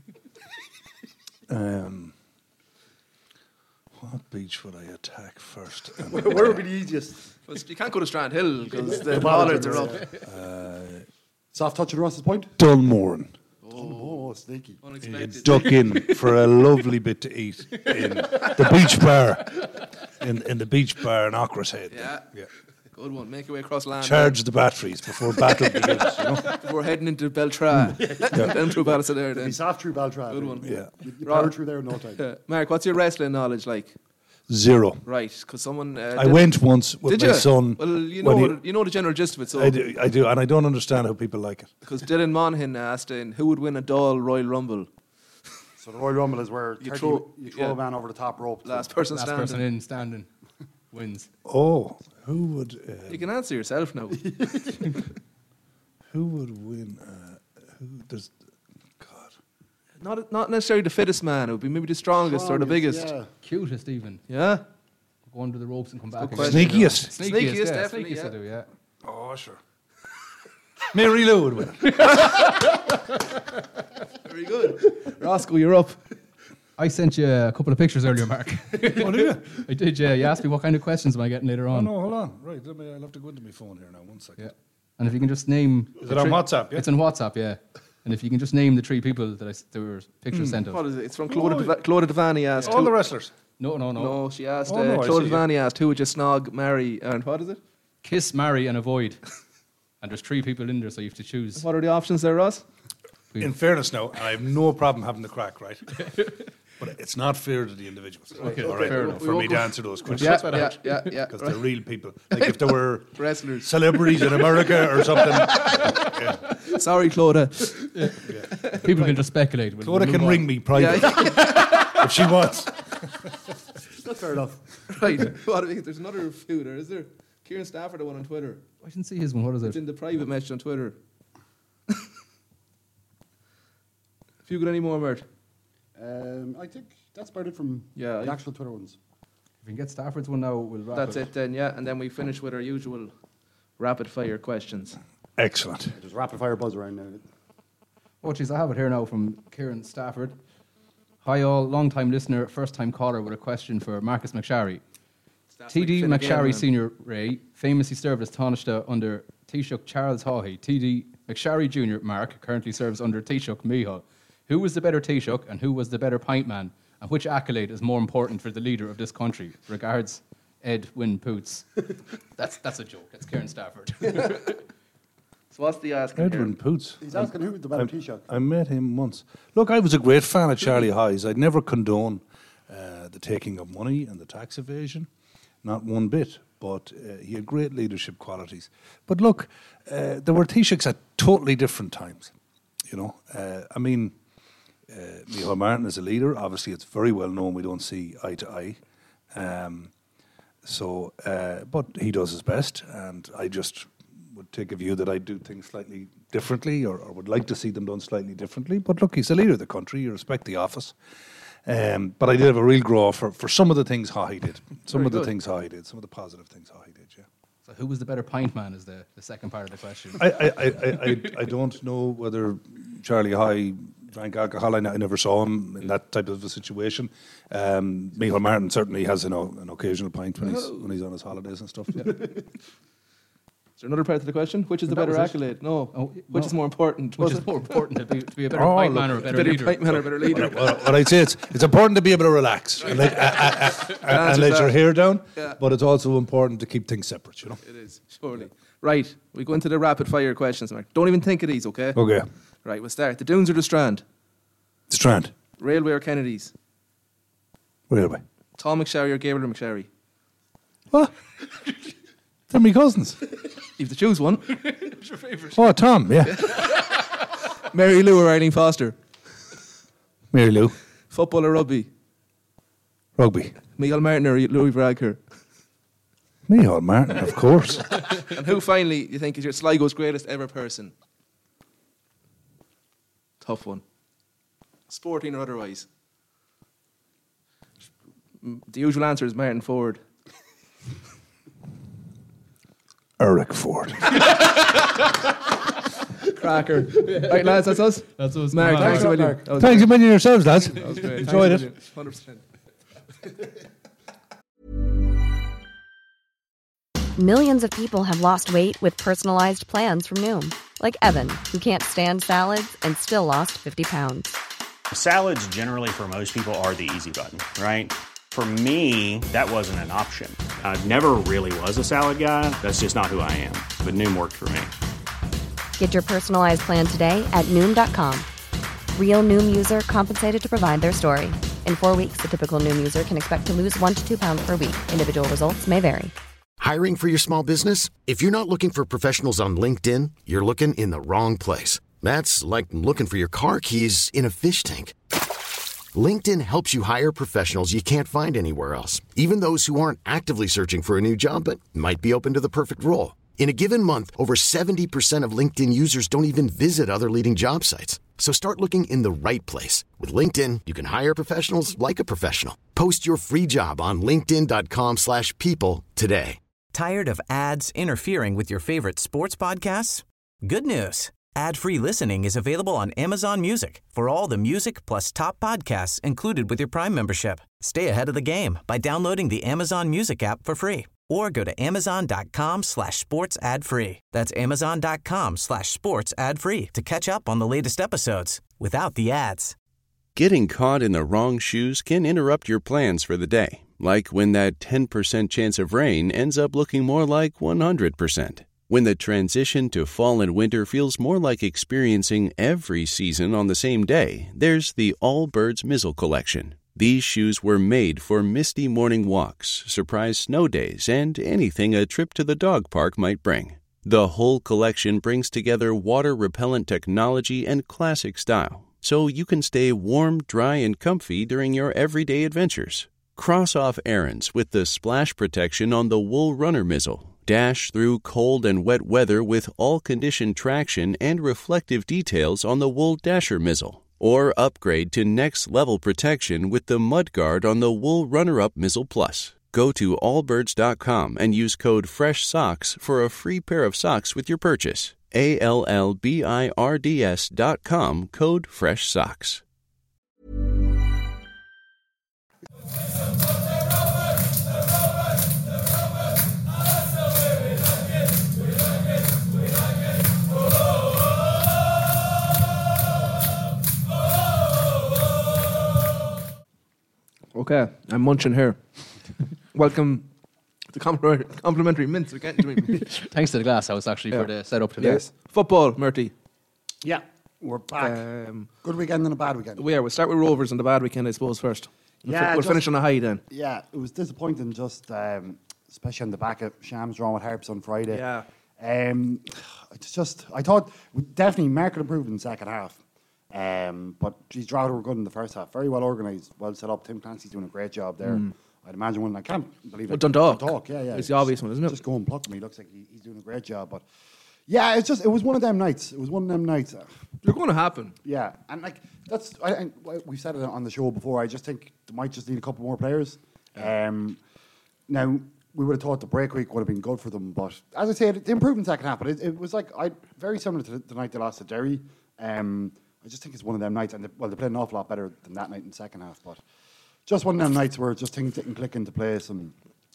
What beach would I attack first? Where would be the easiest? You can't go to Strand Hill because the bollards are up. Soft touching Ross's Point? Dulmoran. Oh, sneaky. You Unexpected. duck in for a lovely bit to eat in the beach bar, in the beach bar in Ochra's Head. Yeah. Good one. Make your way across land. Charge the batteries before battle begins. You know? Before heading into Beltra. Down through Ballisadair then. Be soft through Baltra. Good one. Yeah. You power through there in no time. Mark, what's your wrestling knowledge like? Zero. Right, because someone... I went once with did my you? son. Well, you when know the general gist of it. So I do, and I don't understand how people like it. because Dylan Monaghan asked in who would win a Dáil Royal Rumble. So the Royal Rumble is where You 30 throw- you throw yeah. a man over the top rope. Last person Last standing. person in standing wins. Oh, who would? You can answer yourself now. Who would win? There's, God. Not necessarily the fittest man. It would be maybe the strongest or the biggest. Yeah. Cutest even. Yeah. Go under the ropes and come back. Sneakiest. Sneakiest, yeah. definitely. Sneakiest I do, yeah. Oh, sure. Mary Lou would win. Very good. Roscoe, you're up. I sent you a couple of pictures earlier, Mark. Oh, did you? I did, yeah. You asked me what kind of questions am I getting later Oh, on. no, hold on. Right, I'll have to go into my phone here now. 1 second. Yeah. And if you can just name... Is it on WhatsApp, yeah? It's on WhatsApp, yeah. And if you can just name the 3 people that there were pictures sent of. What is it? It's from Clodagh Devani asked. All the wrestlers. No. No, she asked. Oh, no, I Clodagh see, Devani asked, who would you snog, marry, and what is it? Kiss, marry, and avoid. And there's 3 people in there, so you have to choose. What are the options there, Ross? In fairness now, and I have no problem having the crack, right? But it's not fair to the individuals. Okay, all right, fair enough. for me to answer those questions. Yeah. Because they're real people. Like if there were wrestlers, celebrities in America or something. Yeah. Sorry, Clodagh. People can just speculate. Clodagh can ring me privately if she wants. That's fair enough. Right. There's another few there, is there? Kieran Stafford, the one on Twitter. I didn't see his one. What is It's it? in the private message on Twitter. Have you got any more, Mert? I think that's about it from Yeah, the actual Twitter ones. If we can get Stafford's one now, we'll wrap That's it then, yeah. And then we finish with our usual rapid fire questions. Excellent. There's rapid fire buzz around now. Oh, geez, I have it here now from Kieran Stafford. Hi all, long-time listener, first-time caller with a question for Marcus McSharry. TD McSharry Senior Ray famously served as Taoiseach under Taoiseach Charles Haughey. TD McSharry Jr. Mark currently serves under Taoiseach Micheál. Who was the better Taoiseach and who was the better pint man? And which accolade is more important for the leader of this country? Regards, Ed Wynne Poots. That's a joke. That's Kieran Stafford. So what's the ask? Edwin Poots. He's asking who was the better Taoiseach. I met him once. Look, I was a great fan of Charlie Haughey's. I'd never condone the taking of money and the tax evasion. Not one bit. But he had great leadership qualities. But look, there were Taoiseachs at totally different times. You know, Micheál Martin is a leader. Obviously, it's very well known we don't see eye to eye. But he does his best, and I just would take a view that I do things slightly differently, or would like to see them done slightly differently. But look, he's a leader of the country. You respect the office. But I did have a real grow for some of the things Haughey did. Some of the positive things Haughey did, yeah. So who was the better pint man is the second part of the question. I don't know whether Charlie Haughey drank alcohol. I never saw him in that type of a situation. Micheál Martin certainly has an occasional pint when he's on his holidays and stuff. Yeah. Is there another part of the question? Which is the better accolade? Which is more important? Which is more important, to be a better pint man or a better leader? Pint man or a better leader? What I'd say, it's important to be able to relax and let your hair down, but it's also important to keep things separate, you know? It is, surely. Right, we go into the rapid fire questions, Mark. Don't even think of these, okay? Okay. Right, we'll start. The Dunes or the Strand? Strand. Railway or Kennedy's? Railway. Tom McSharry or Gabriel McSharry? What? They're my cousins. You have to choose one. Who's your favourite? Oh, Tom, yeah. Mary Lou or Eileen Foster? Mary Lou. Football or rugby? Rugby. Micheál Martin or Louis Varadkar? Micheál Martin, of course. And who finally you think is your Sligo's greatest ever person? Tough one. Sporting or otherwise? The usual answer is Martin Ford. Eric Ford. Cracker. Right, lads, that's us. That's us. Mark, thanks a million. Thanks a million yourselves, lads. That was great. Enjoyed it. 100%. Millions of people have lost weight with personalized plans from Noom. Like Evan, who can't stand salads and still lost 50 pounds. Salads generally for most people are the easy button, right? For me, that wasn't an option. I never really was a salad guy. That's just not who I am. But Noom worked for me. Get your personalized plan today at Noom.com. Real Noom user compensated to provide their story. In 4 weeks, the typical Noom user can expect to lose 1 to 2 pounds per week. Individual results may vary. Hiring for your small business? If you're not looking for professionals on LinkedIn, you're looking in the wrong place. That's like looking for your car keys in a fish tank. LinkedIn helps you hire professionals you can't find anywhere else, even those who aren't actively searching for a new job but might be open to the perfect role. In a given month, over 70% of LinkedIn users don't even visit other leading job sites. So start looking in the right place. With LinkedIn, you can hire professionals like a professional. Post your free job on linkedin.com/people today. Tired of ads interfering with your favorite sports podcasts? Good news. Ad-free listening is available on Amazon Music for all the music plus top podcasts included with your Prime membership. Stay ahead of the game by downloading the Amazon Music app for free or go to amazon.com/sports ad free. That's amazon.com/sports ad free to catch up on the latest episodes without the ads. Getting caught in the wrong shoes can interrupt your plans for the day. Like when that 10% chance of rain ends up looking more like 100%. When the transition to fall and winter feels more like experiencing every season on the same day, there's the Allbirds Mizzle Collection. These shoes were made for misty morning walks, surprise snow days, and anything a trip to the dog park might bring. The whole collection brings together water-repellent technology and classic style, so you can stay warm, dry, and comfy during your everyday adventures. Cross off errands with the splash protection on the Wool Runner Mizzle. Dash through cold and wet weather with all-condition traction and reflective details on the Wool Dasher Mizzle. Or upgrade to next-level protection with the Mud Guard on the Wool Runner-Up Mizzle Plus. Go to allbirds.com and use code FRESHSOCKS for a free pair of socks with your purchase. ALLBIRDS.com, code FRESHSOCKS. Okay, I'm munching here. Welcome to complimentary mints. We can't do it. Thanks to the Glass House, actually, for the setup today. Yes. Football, Murty. Yeah, we're back. Good weekend and a bad weekend. We'll start with Rovers and the bad weekend, I suppose, first. We'll finish on a high then. Yeah, it was disappointing, just especially on the back of Shams drawing with Harps on Friday. Yeah. I thought we definitely market improved in the second half. But geez, Drogheda were good in the first half. Very well organised, well set up. Tim Clancy's doing a great job there. I'd imagine one. I can't believe it. Dundalk. Yeah. It's the obvious one, isn't it? Just go and pluck me. Looks like he's doing a great job. But yeah, it was one of them nights. They're going to happen. Yeah, and like we've said it on the show before. I just think they might just need a couple more players. Now we would have thought the break week would have been good for them, but as I said, the improvement second half. But it was like very similar to the night they lost to Derry. I just think it's one of them nights, and they played an awful lot better than that night in the second half. But just one of them nights where just things didn't click into place. And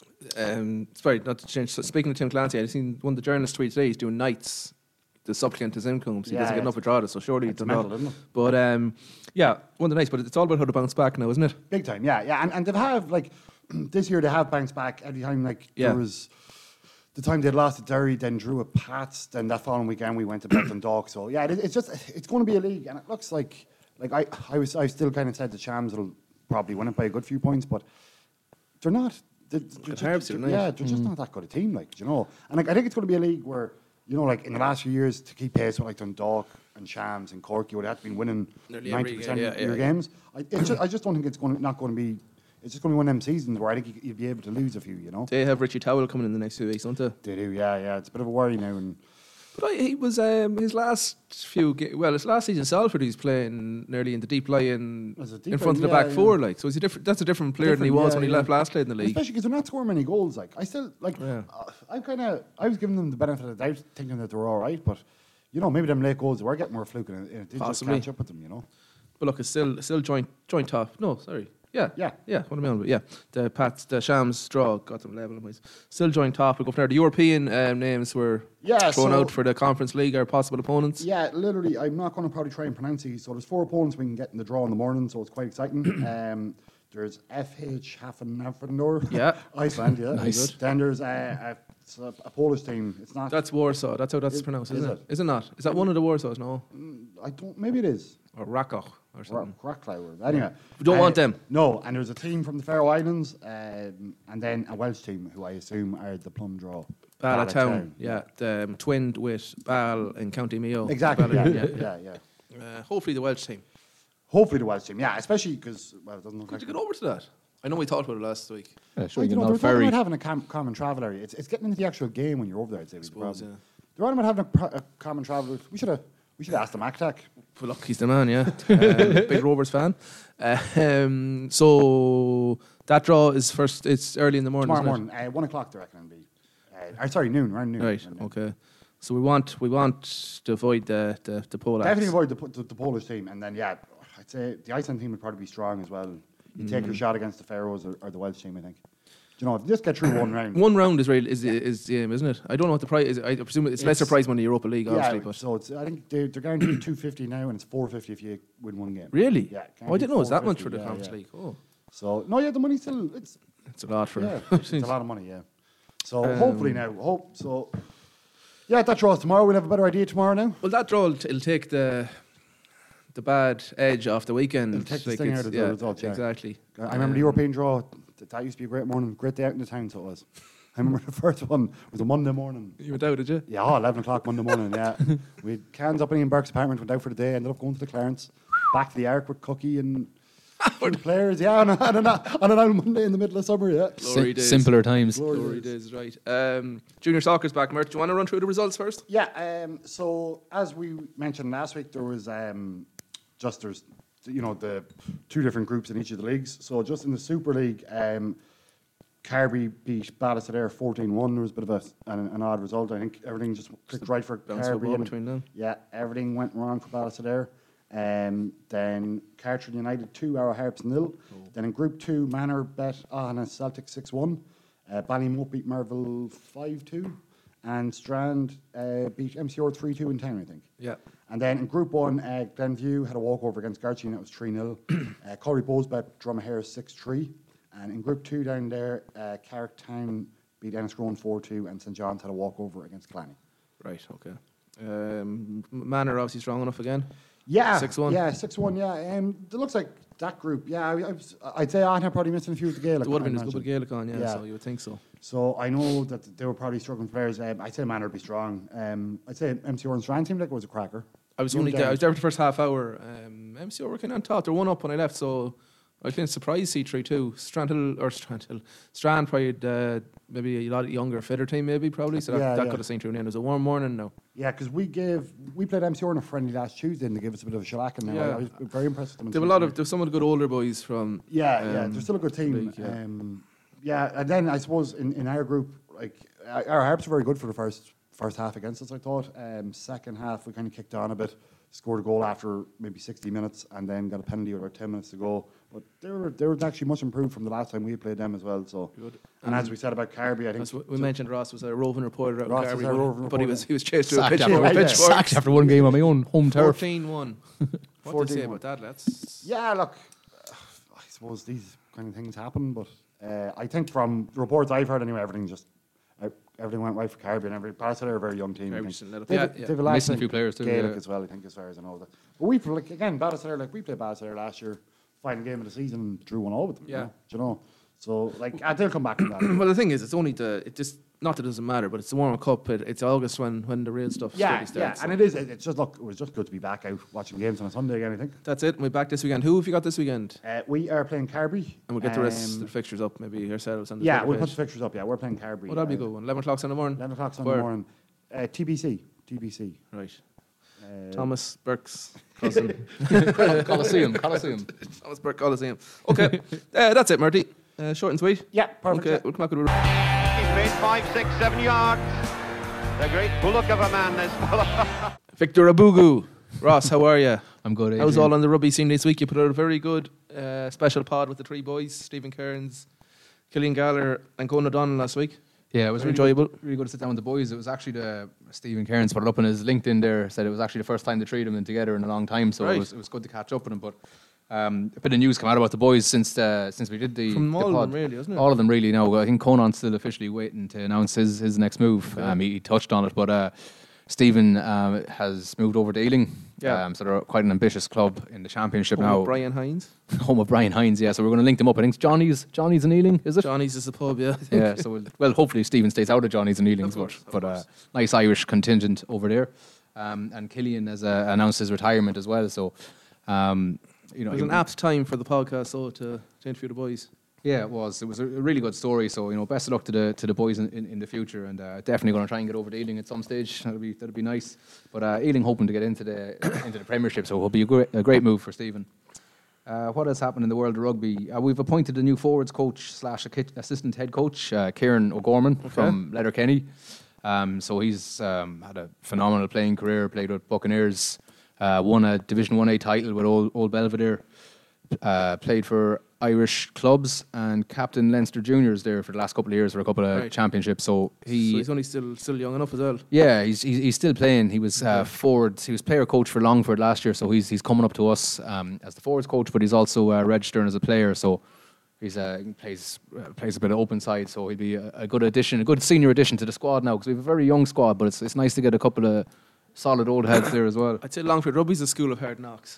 sorry, not to change. So speaking of Tim Clancy, I've seen one of the journalists tweet today. He's doing nights, the supplicant is income, so he doesn't get enough of Drogheda. So surely it's mental, isn't it? But yeah, one of the nights. But it's all about how to bounce back now, isn't it? Big time, yeah. And they've have like this year they have bounced back every time. Like there was. The time they'd lost to Derry, then drew at Pats, then that following weekend we went to Dundalk. So yeah, it's going to be a league, and it looks like I still kind of said the Shams will probably win it by a good few points, but they're not. They're just not that good a team, like, you know. And like I think it's going to be a league where, you know, like in the last few years to keep pace with like Dundalk and Shams and Cork, you would have to be winning 90% of your games. I just don't think it's going to be. It's just going to be one of them seasons where I think you'll be able to lose a few, you know. They have Richie Towell coming in the next 2 weeks, don't they? They do, yeah. It's a bit of a worry now. But he was his last season, Salford, he's playing nearly in the deep line in front of the back four, like. So that's a different player than he was when he left last played in the league. Especially because they're not scoring many goals. Like I still like. I was giving them the benefit of the doubt, thinking that they were all right, but you know, maybe them late goals they were getting more fluke, and it did just catch up with them, you know. But look, it's still joint top. No, sorry. Yeah. What am I on about? Yeah, the Shams draw got them level. Still joint top. We'll go from there. The European names were thrown out for the Conference League or possible opponents. Yeah, literally. I'm not going to probably try and pronounce these. So there's 4 opponents we can get in the draw in the morning. So it's quite exciting. There's FH Hafnarfjordur. Yeah, Iceland. Yeah, nice. Then there's a Polish team. It's not. That's Warsaw. That's how that's pronounced, isn't it? Is it not? Is that one of the Warsaws? No. I don't. Maybe it is. Or Rakow or something. Anyway, we don't want them. No, and there's a team from the Faroe Islands, and then a Welsh team who I assume are the Plum Draw. Bala Town, yeah, twinned with Bal in County Mayo. Exactly. Yeah. Hopefully the Welsh team. Yeah, especially because it doesn't look like. Could you get over to that? I know we talked about it last week. Yeah, sure. Well, You you know, can they're ferry. talking about having a common travel area. It's getting into the actual game when you're over there, I'd say. Suppose, yeah. They're on about having a common travel. We should have asked the MacTac. Well, look, he's the man, yeah. Big Rovers fan. So that draw is first. It's early in the morning. Tomorrow isn't morning, 1 o'clock, they reckon it'll be. Sorry, noon. Around noon. Right. Around noon. Okay. So we want to avoid the Polacks. Definitely avoid the Polish team, and then I'd say the Iceland team would probably be strong as well. You take your shot against the Faroes or the Welsh team, I think. Do you know, if you just get through one round. One round is the aim, isn't it? I don't know what the prize is. I presume it's lesser prize money Europa League, obviously. But so it's, I think they're guaranteed 250 now, and it's 450 if you win one game. really? Yeah. Oh, I didn't know it was that much for the 450, Conference League. Oh, So no, the money's still it's a lot for. it's a lot of money. Yeah. So hopefully now, Yeah, that draws tomorrow. We'll have a better idea tomorrow now. Well, that draw it'll take the bad edge off the weekend. It'll take the sting out of the results. Yeah. Exactly. I remember the European draw. That used to be a great morning, great day out in the town. So it was. I remember the first one was a Monday morning. You went out, did you? Yeah, 11 o'clock Monday morning. Yeah, we had cans up in Ian Burke's apartment. Went out for the day. Ended up going to the Clarence, back to the Ark with Cookie and the players. Yeah, on an old Monday in the middle of summer. Yeah, Glory days. Simpler times. Glory days, right. Junior soccer's back, Mert. Do you want to run through the results first? Yeah. So as we mentioned last week, there was there's the two different groups in each of the leagues. So just in the Super League, Carbery beat Ballastadair 14-1. There was a bit of an odd result. I think everything just clicked right for Carbery. Between them. Yeah, everything went wrong for Ballastadair. Then Cartron United 2, Arrow Harps 0. Then in Group 2, Manor bet Ahana Celtic 6-1. Ballymote beat Merville 5-2. And Strand beat MCR 3-2 in town, I think. Yeah. And then in Group 1, Glenview had a walkover against Garchy, and it was 3-0. Corey Bowes bet Dromahare 6-3. And in Group 2 down there, Carricktown beat Enniscrone 4-2, and St John's had a walkover against Clanny. Right, okay. Manor obviously strong enough again. Yeah. 6-1. Yeah, 6-1, yeah. It looks like that group, yeah, I'd say Ahna probably missing a few of the Gaelic. There would have been as good with Gaelic on, yeah, so you would think so. So I know that they were probably struggling for players. I'd say Manor would be strong. I'd say MCR and Strand seemed like it was a cracker. I was there for the first half hour. MCR were kind of on top. They're 1 up when I left, so I was kind of surprised C3 too. Strand probably had maybe a lot younger, fitter team probably, so that could have seen through. And it was a warm morning now. Yeah, because we played MCR in a friendly last Tuesday, and they gave us a bit of a shellacking. Now I was very impressed with them. There were some of the good older boys from. They're still a good team. League, and then I suppose in our group, like our Harps were very good for the first half against us, I thought. Second half we kind of kicked on a bit, scored a goal after maybe 60 minutes, and then got a penalty with about 10 minutes to go. But they were actually much improved from the last time we played them as well. So good. And as we said about Carbery, I think we mentioned Ross was a roving reporter out Ross in was a Carbery, roving but he reporter. was chased through a Sacked pitchfork. Sacked after one game on my own home turf. 14-1. What do you say about that, lads? Yeah, look, I suppose these kind of things happen, but I think from the reports I've heard anyway, everything went right for Carbery, and Ballastadair are a very young team. They've missing a few players too. Gaelic as well, I think, as far as I know. But we played Ballastadair last year, final game of the season, drew 1-0 with them. Yeah, you know. So they'll come back from that. Well, the thing is, it's only not that it doesn't matter, but it's the Warm Cup. It's August when the real stuff starts. Yeah, and it was just good to be back out watching games on a Sunday again, I think. That's it. We're back this weekend. Who have you got this weekend? We are playing Carbery. And we'll get the rest of the fixtures up, maybe ourselves on the Yeah, we'll put the fixtures up, we're playing Carbery. Well, that'll be good one. 11 o'clock in the morning? 11 o'clock in the morning. TBC. Right. Thomas Burke's cousin. Coliseum. Thomas Burke Coliseum. Okay, that's it, Marty. Short and sweet. Yeah, perfect. Okay, we'll come back with He's made 5, 6, 7 yards. The great bullock of a man, this fella. Victor Abugu. Ross, how are you? I'm good. How's all on the rugby scene this week? You put out a very good special pod with the three boys, Stephen Kearns, Killian Galler and Conor O'Donnell last week. Yeah, it was really enjoyable. Really good to sit down with the boys. It was actually Stephen Kearns put it up on his LinkedIn there, said it was actually the first time the three of them together in a long time, so it was good to catch up with them. But a bit of news come out about the boys since we did the From all pod. of them, really, isn't it? All of them, really. Now I think Conan's still officially waiting to announce his next move. Yeah. He touched on it, but Stephen has moved over to Ealing. Yeah. So they're quite an ambitious club in the championship Home now. of Brian Hines. Home of Brian Hines, yeah. So we're going to link them up. I think Johnny's in Ealing, is it? Johnny's is the pub, yeah. Yeah. So hopefully Stephen stays out of Johnny's and Ealing's, but nice Irish contingent over there. And Killian has announced his retirement as well. So it was an apt time for the podcast, to interview the boys. Yeah, it was. It was a really good story. So best of luck to the boys in the future, and definitely going to try and get over to Ealing at some stage. That'd be nice. But Ealing hoping to get into the Premiership, so it'll be a great move for Stephen. What has happened in the world of rugby? We've appointed a new forwards coach / assistant head coach, Kieran O'Gorman from Letterkenny. So he's had a phenomenal playing career. Played with Buccaneers, won a Division 1A title with Old Belvedere. Played for Irish clubs and captain Leinster Juniors there for the last couple of years for a couple of championships. So he's only still young enough as well. Yeah, he's still playing. He was forward. He was player coach for Longford last year, so he's coming up to us as the forwards coach, but he's also registering as a player. So he plays a bit of open side. So he'll be a good addition, a good senior addition to the squad now, because we have a very young squad. But it's nice to get a couple of solid old heads there as well. I'd say Longford Rugby's a school of hard knocks.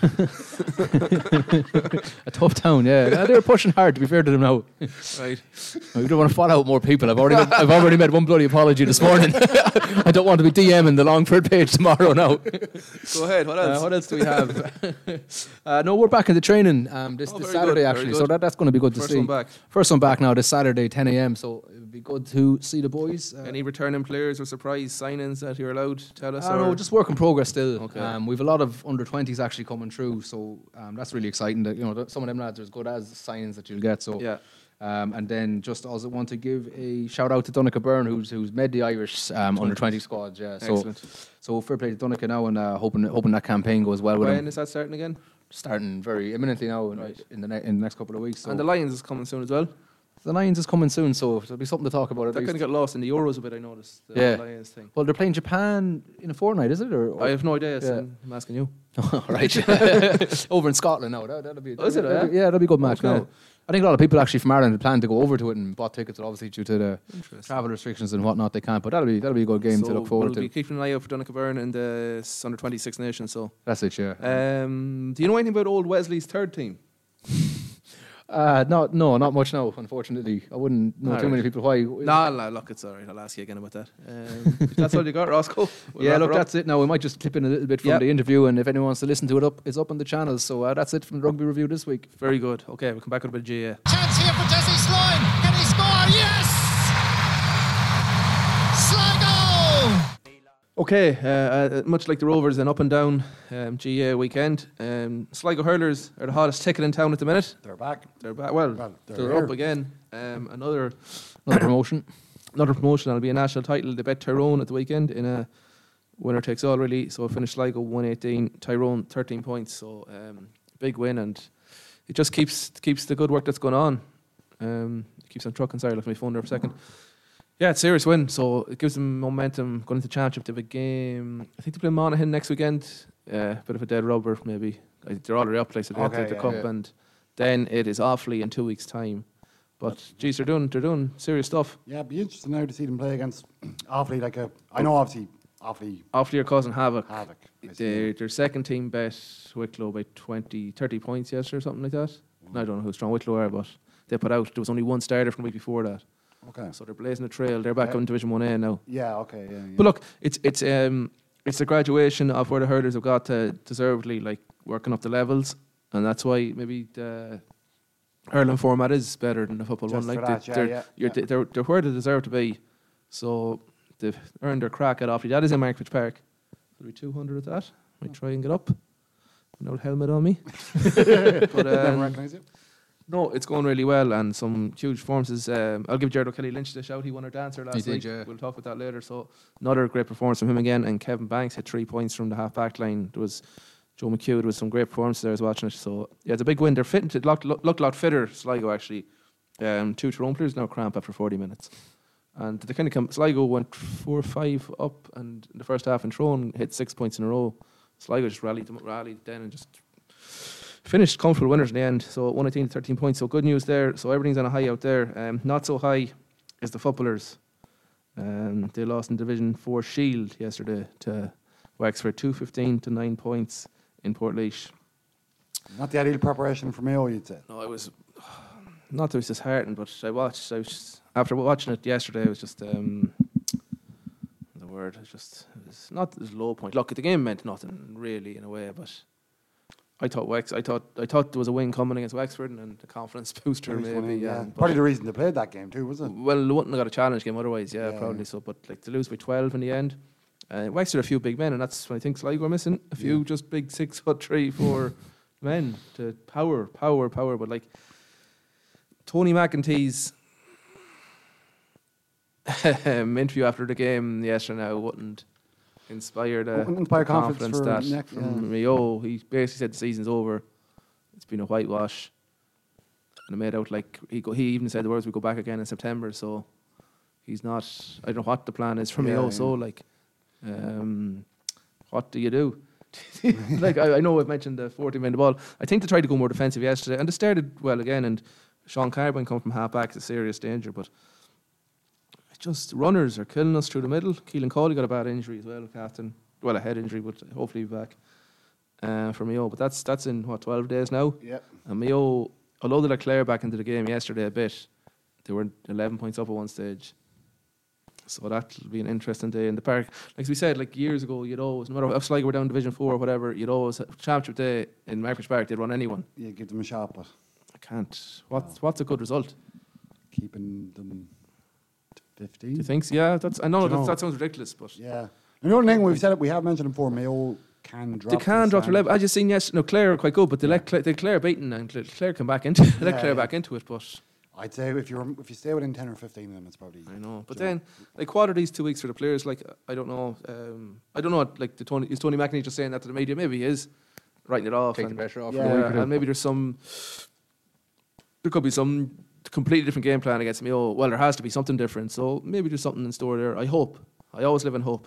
A tough town, yeah. They're pushing hard, to be fair to them now. Right. We don't want to fall out with more people. I've already made one bloody apology this morning. I don't want to be DMing the Longford page tomorrow now. Go ahead, what else? What else do we have? No, we're back in the training this Saturday, actually. So that's going to be good to see. First one back now, this Saturday, 10 a.m. So it would be good to see the boys. Any returning players or surprise signings that you're allowed to tell us? No, just work in progress still. Okay. We've a lot of under-20s actually coming through, so that's really exciting. That some of them lads are as good as signings that you'll get. So yeah. And then just also want to give a shout out to Donegal Byrne, who's made the Irish under-20 squad. Yeah. So fair play to Donegal now, and hoping that campaign goes well with him. When is that starting again? Starting very imminently now in the next couple of weeks. So. And the Lions is coming soon as well. The Lions is coming soon, so there'll be something to talk about. That kind of got lost in the Euros a bit, I noticed. The Lions thing. Well, they're playing Japan in a fortnight, is it? Or I have no idea, so I'm asking you. Right. Over in Scotland now. That'll be. Is it? That'll be a good match now. I think a lot of people actually from Ireland plan to go over to it and bought tickets, obviously due to the travel restrictions and whatnot they can't. But that'll be a good game to look forward to. We'll be keeping an eye out for Donegal Byrne in the under-26 nation. So that's it, yeah. Do you know anything about old Wesley's third team? No, not much now, unfortunately. I wouldn't know too many people why. No, look, it's all right. I'll ask you again about that. That's all you got, Roscoe? That's it now. We might just clip in a little bit from the interview, and if anyone wants to listen to it, it's up on the channels. So that's it from the Rugby Review this week. Very good. Okay, we'll come back with a bit of GA. Chance here for Jesse Sloan. Can he score? Yes! Sligo! Okay, much like the Rovers, an up and down GA weekend. Sligo Hurlers are the hottest ticket in town at the minute. They're back. Well, they're up again. Another promotion. Another promotion. It'll be a national title. They bet Tyrone at the weekend in a winner takes all, really. So finished Sligo 118, Tyrone 13 points. So big win, and it just keeps the good work that's going on. It keeps on trucking. Sorry, I left my phone there for a second. Yeah, it's a serious win, so it gives them momentum going into the championship. They have a game, I think they play Monaghan next weekend. Bit of a dead rubber, maybe. They're already up, so they have the cup, and then it is Offaly in 2 weeks' time. But geez, they're doing serious stuff. Yeah, it'd be interesting now to see them play against Offaly. I know obviously Offaly are causing havoc. Their second team bet Wicklow by 30 points yesterday or something like that. I don't know how strong Wicklow are, but they put out, there was only one starter from the week before that. Okay. So they're blazing a trail. They're back in Division 1A now. Yeah, okay, yeah. But look, it's the graduation of where the hurlers have got to deservedly, like, working up the levels, and that's why maybe the hurling format is better than the football just one. Like they're where they deserve to be. So they've earned their crack at Offaly. That is in Markfitch Park. There'll be 200 at that. Might try and get up. An old helmet on me. But recognise you. no, it's going really well, and some huge performances. I'll give Gerard O'Kelly Lynch a shout. He won our dancer last week. We'll talk about that later. So another great performance from him again. And Kevin Banks hit 3 points from the half back line. There was Joe McHugh. There was some great performances there. I was watching it. So yeah, it's a big win. They're fit. Look a lot fitter. Sligo actually. 2 Tyrone players now cramp after 40 minutes. And they kind of Sligo went 4-5 up, and in the first half, and Tyrone hit 6 points in a row. Sligo just rallied then and just finished comfortable winners in the end. So 118 to 13 points. So good news there. So everything's on a high out there. Not so high is the footballers. They lost in Division 4 Shield yesterday to Wexford, 215 to 9 points in Portlaoise. Not the ideal preparation for Mayo, you'd say. No, it was not that I was disheartened, but after watching it yesterday, it was just it was not this low point. Look, the game meant nothing really in a way, but I thought there was a win coming against Wexford, and the confidence booster maybe. Probably the reason they played that game too, was it? Well, they wouldn't have got a challenge game otherwise. Probably so. But like to lose by 12 in the end, Wexford a few big men, and that's what I think Sligo are missing. A few just big 6'3", 4 men to power. But like Tony McEntee's interview after the game yesterday now wouldn't inspire confidence that from Mayo. He basically said the season's over. It's been a whitewash, and it made out like he even said the words, "We go back again in September." So he's not. I don't know what the plan is for Mayo. So like, what do you do? Like I know I've mentioned the 40 men the ball. I think they tried to go more defensive yesterday, and they started well again. And Sean Carbine coming from half back is a serious danger, but. Just runners are killing us through the middle. Keelan Cawley got a bad injury as well, captain. Well, a head injury, but hopefully he'll be back for Mayo. But that's in 12 days now. Yep. And Mayo, although they let Clare back into the game yesterday a bit, they were 11 points up at one stage. So that'll be an interesting day in the park. Like we said, like years ago, you'd always, no matter if Sligo were down Division 4 or whatever, you'd always championship day in Markbridge Park. They'd run anyone. Yeah, give them a shot, but I can't. What's a good result? Keeping them. 15. Do you think so? Yeah, I know that sounds ridiculous, but yeah. Another thing we've said it, we have mentioned it before. Mayo can drop. They can drop their level. I just seen yesterday. No, Clare are quite good, but they let Clare beaten and Clare come back into. They let Clare back into it, but I'd say if you stay within 10 or 15 of them, it's probably. I know, but then like what are these 2 weeks for the players? Like I don't know. Like is Tony McEnany just saying that to the media? Maybe he is writing it off. Take the pressure off. And maybe there could be some completely different game plan against Mayo. Well, there has to be something different. So maybe there's something in store there. I hope. I always live in hope.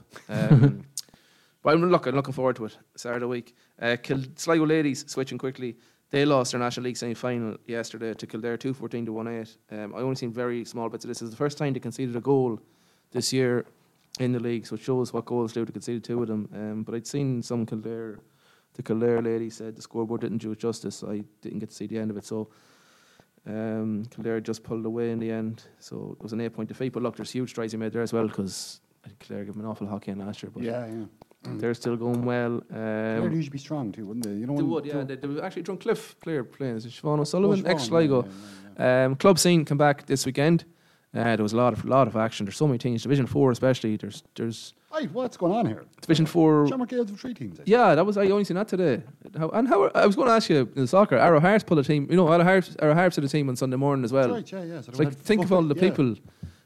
But I'm looking forward to it. Saturday week. Sligo ladies switching quickly. They lost their National League semi-final yesterday to Kildare 2-14 to 1-8. I only seen very small bits of this. It's the first time they conceded a goal this year in the league, so it shows what goals do. They conceded 2 of them. But I'd seen some the Kildare lady said the scoreboard didn't do it justice. So I didn't get to see the end of it. So Kildare just pulled away in the end, so it was an 8-point defeat. But look, there's huge strides he made there as well, because Kildare gave him an awful hockey in last year. But they're still going well. Kildare usually be strong too, wouldn't they? You know, they would, yeah. They were actually Drumcliff player playing. Is it Siobhan O'Sullivan, ex-Sligo? Club scene come back this weekend. There was a lot of action. There's so many teams. Division 4 especially. There's. Right, what's going on here? Division 4. Shamrock Gales have 3 teams. Yeah, I only seen that today. How I was going to ask you in soccer. Arrow Hearts pull a team. You know, Arrow Hearts had a team on Sunday morning as well. That's right, yeah. So think of all the people.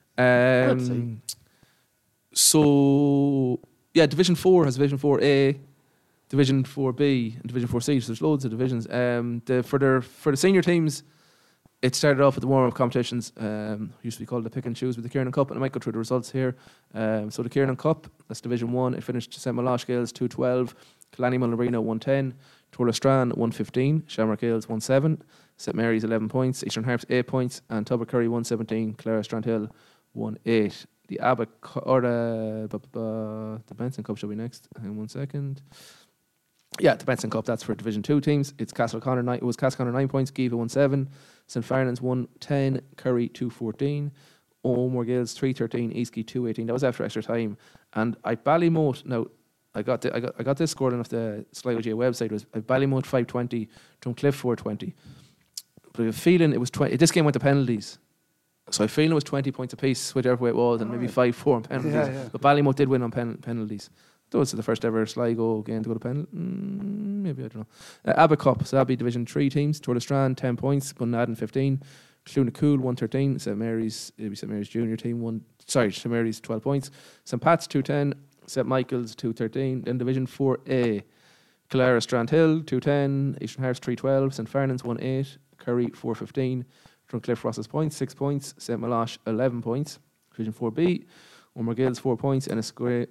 So yeah, Division 4 has Division 4A, Division 4B, and Division 4C. So there's loads of divisions. For the senior teams, it started off with the warm-up competitions. Used to be called the pick and choose with the Kieran Cup, and I might go through the results here. So the Kieran Cup, that's Division 1. It finished St. Malosh Gales 2-12, Killarney Mullinrina 110, Turlestrane 115, Shamrock Gales 1-7, St. Mary's 11 points, Eastern Harps 8 points, and Tubbercurry 117, Clara Strandhill 1-8. The Abbott or the Benson Cup shall be next. Hang on 1 second. Yeah, the Benson Cup, that's for Division 2 teams. It's Castle Connor 9. It was Castle Connor 9 points, Giva 1-7, St. Farnan's 1-10, Curry 2-14, O'More Gales 3-13, Eastkey 2-18. That was after extra time. And at Ballymote, now I got this scored off the Sligo GA website. It was Ballymote 5-20, Drumcliff 4-20. But I have a feeling it was 20. This game went to penalties. So I feel it was 20 points apiece, whichever way it was, and maybe 5-4 on penalties. Yeah. But Ballymote did win on penalties. Those are the first ever Sligo game to go to penalty. Maybe, I don't know. Abbott Cup, so that'll be Division 3 teams. Turlestrane 10 points, Bunnaden 15. Clunacool 113. St. Mary's, it'll be St. Mary's junior team. St. Mary's 12 points. St. Pat's 210. St. Michael's 213. Then Division 4A. Clara Strandhill 210. Eastern Harps 312. St. Farnan's 18. Curry 415. Drumcliff Ross's points 6 points. St. Malosh 11 points. Division 4B. O'More Gales 4 points. Enniskillen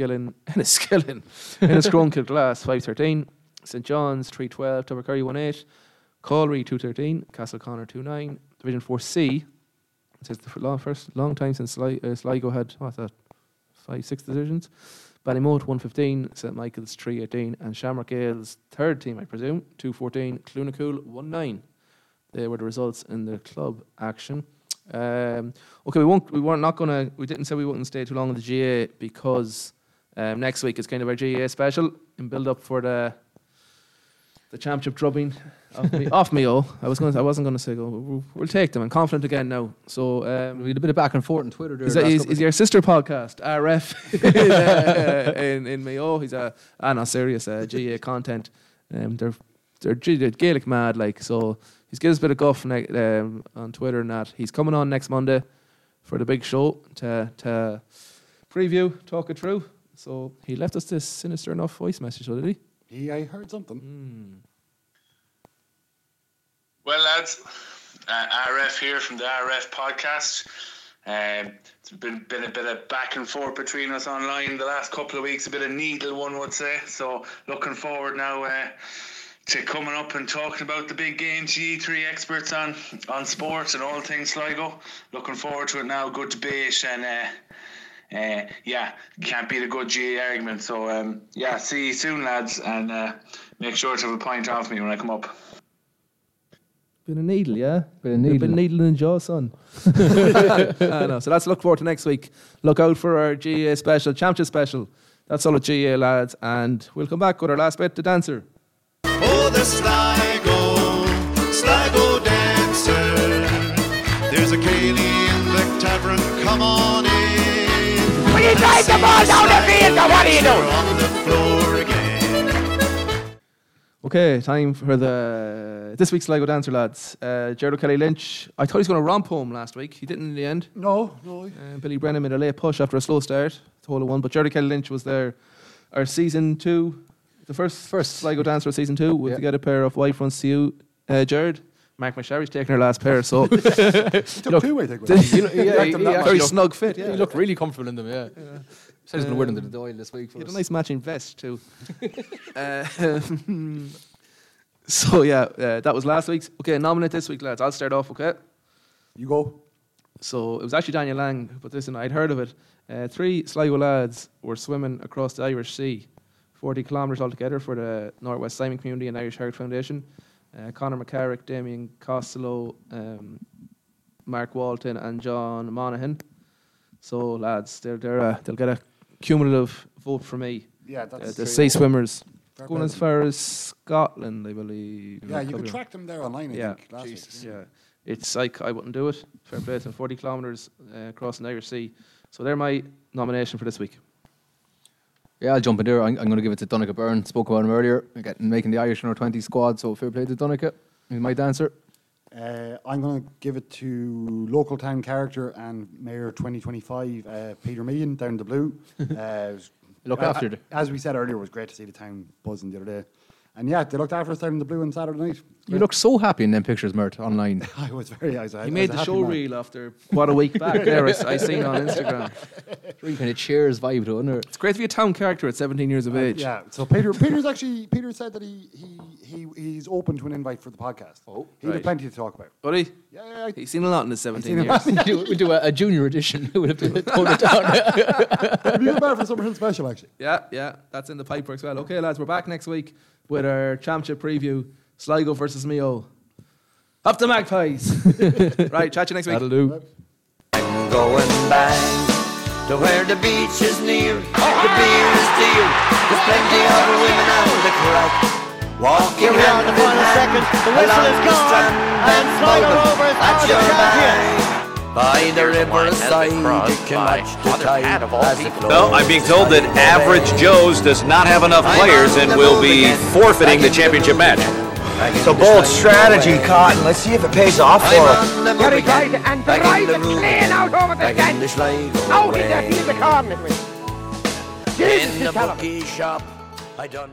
Kilglass 513. St. John's 312. Tubbercurry 1-8. Colry 213. Castle Connor 2-9. Division 4C. It says the first long time since Sligo had 5-6 divisions. Ballymote 115. St. Michael's 318. And Shamrock Gales third team, I presume, 214. Clunacool 19. They were the results in the club action. Okay, we didn't say we wouldn't stay too long in the GA because next week is kind of our GA special in build up for the the championship drubbing off me. I wasn't going to say go. We'll take them. I'm confident again now. So we had a bit of back and forth on Twitter. There is your sister podcast RF in Mayo? He's not serious. GA content. They're Gaelic mad, like, so. He's given us a bit of guff on Twitter and that. He's coming on next Monday for the big show to preview, talk it through. So he left us this sinister enough voice message, did he? I heard something. Well, lads, RF here from the RF podcast. It's been a bit of back and forth between us online the last couple of weeks, a bit of needle, one would say. So looking forward now to coming up and talking about the big game to you three experts on sports and all things Sligo. Looking forward to it now. Good debate and can't beat a good GA argument. So see you soon, lads, and make sure to have a pint off me when I come up. Been a needle, yeah? Been needling in jaw, son. I know. So let's look forward to next week. Look out for our GA special, championship special. That's all at GA, lads. And we'll come back with our last bit, the dancer. Oh, the Sligo dancer. There's a Cayley in the tavern, come on in. When you drive the ball down the field, what do you do? On the floor again. Okay, time for this week's Sligo dancer, lads. Gerard O'Kelly Lynch. I thought he was going to romp home last week. He didn't in the end. No. Billy Brennan made a late push after a slow start. The whole of one. But Gerard O'Kelly Lynch was there. Our season 2, the first Sligo dancer of season 2. We'll get a pair of white fronts to you, Gerard. Mark McSharry's taking her last pair, so He took two, I think. very snug fit. Yeah, he looked really comfortable in them. Yeah. Said he's going to wear them to the Doyle this week. He had a nice matching vest too. So that was last week's. Okay, nominate this week, lads. I'll start off. Okay, you go. So it was actually Daniel Lang who put this in. I'd heard of it. 3 Sligo lads were swimming across the Irish Sea, 40 kilometres altogether for the Northwest Simon Community and Irish Heart Foundation. Conor McCarrick, Damien Costello, Mark Walton and John Monaghan. So lads, they'll get a cumulative vote for me. Yeah, that's the sea swimmers. Going as far as Scotland, I believe. Yeah, you could track them there online, I think. Jesus, yeah. It's like, I wouldn't do it. Fair play to them, 40 kilometres across the Irish Sea. So they're my nomination for this week. Yeah, I'll jump in there. I'm going to give it to Donncha Byrne. Spoke about him earlier. Making the Irish under-20 squad, so fair play to Donncha. He's my dancer. I'm going to give it to local town character and Mayor 2025, Peter Meehan, down the blue. Look after it. As we said earlier, it was great to see the town buzzing the other day. And yeah, they looked after us down in the blue on Saturday night. You looked so happy in them pictures, Mert, online. I was very nice. He made the show reel after what a week back there. I seen on Instagram. Really kind of cheers vibe to it. It's great to be a town character at 17 years of age. Yeah. So Peter said that he's open to an invite for the podcast. Oh, he had plenty to talk about. Buddy? Yeah. He's seen a lot in his 17 years. We'll do a junior edition. We'll have to tone it down. It'd be better for Summerhill Special, actually. Yeah. That's in the pipe works well. Okay, lads, we're back next week with our championship preview, Sligo versus Mayo. Up the Magpies. Right, chat you next week. That'll do. I'm going back to where the beach is near, the beer is dear, there's plenty of women on the crack. Walking around the final second, the whistle is gone, and Sligo Rovers are the champions. By the riverside, you can watch the tide as it flows. No, I'm being told that Average Joe's does not have enough players and will be forfeiting the championship match. It's a bold strategy, Cotton. Let's see if it pays off for him. Gary drives it and drives it clean out over the fence. Out in the field, the corner with. Jesus, in the bookie shop, I done.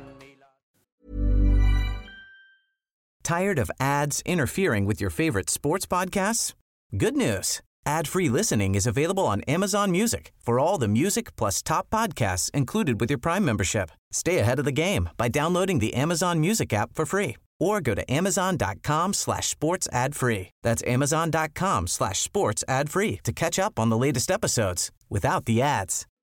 Tired of ads interfering with your favorite sports podcasts? Good news. Ad-free listening is available on Amazon Music for all the music plus top podcasts included with your Prime membership. Stay ahead of the game by downloading the Amazon Music app for free or go to amazon.com/sports ad free. That's amazon.com/sports ad free to catch up on the latest episodes without the ads.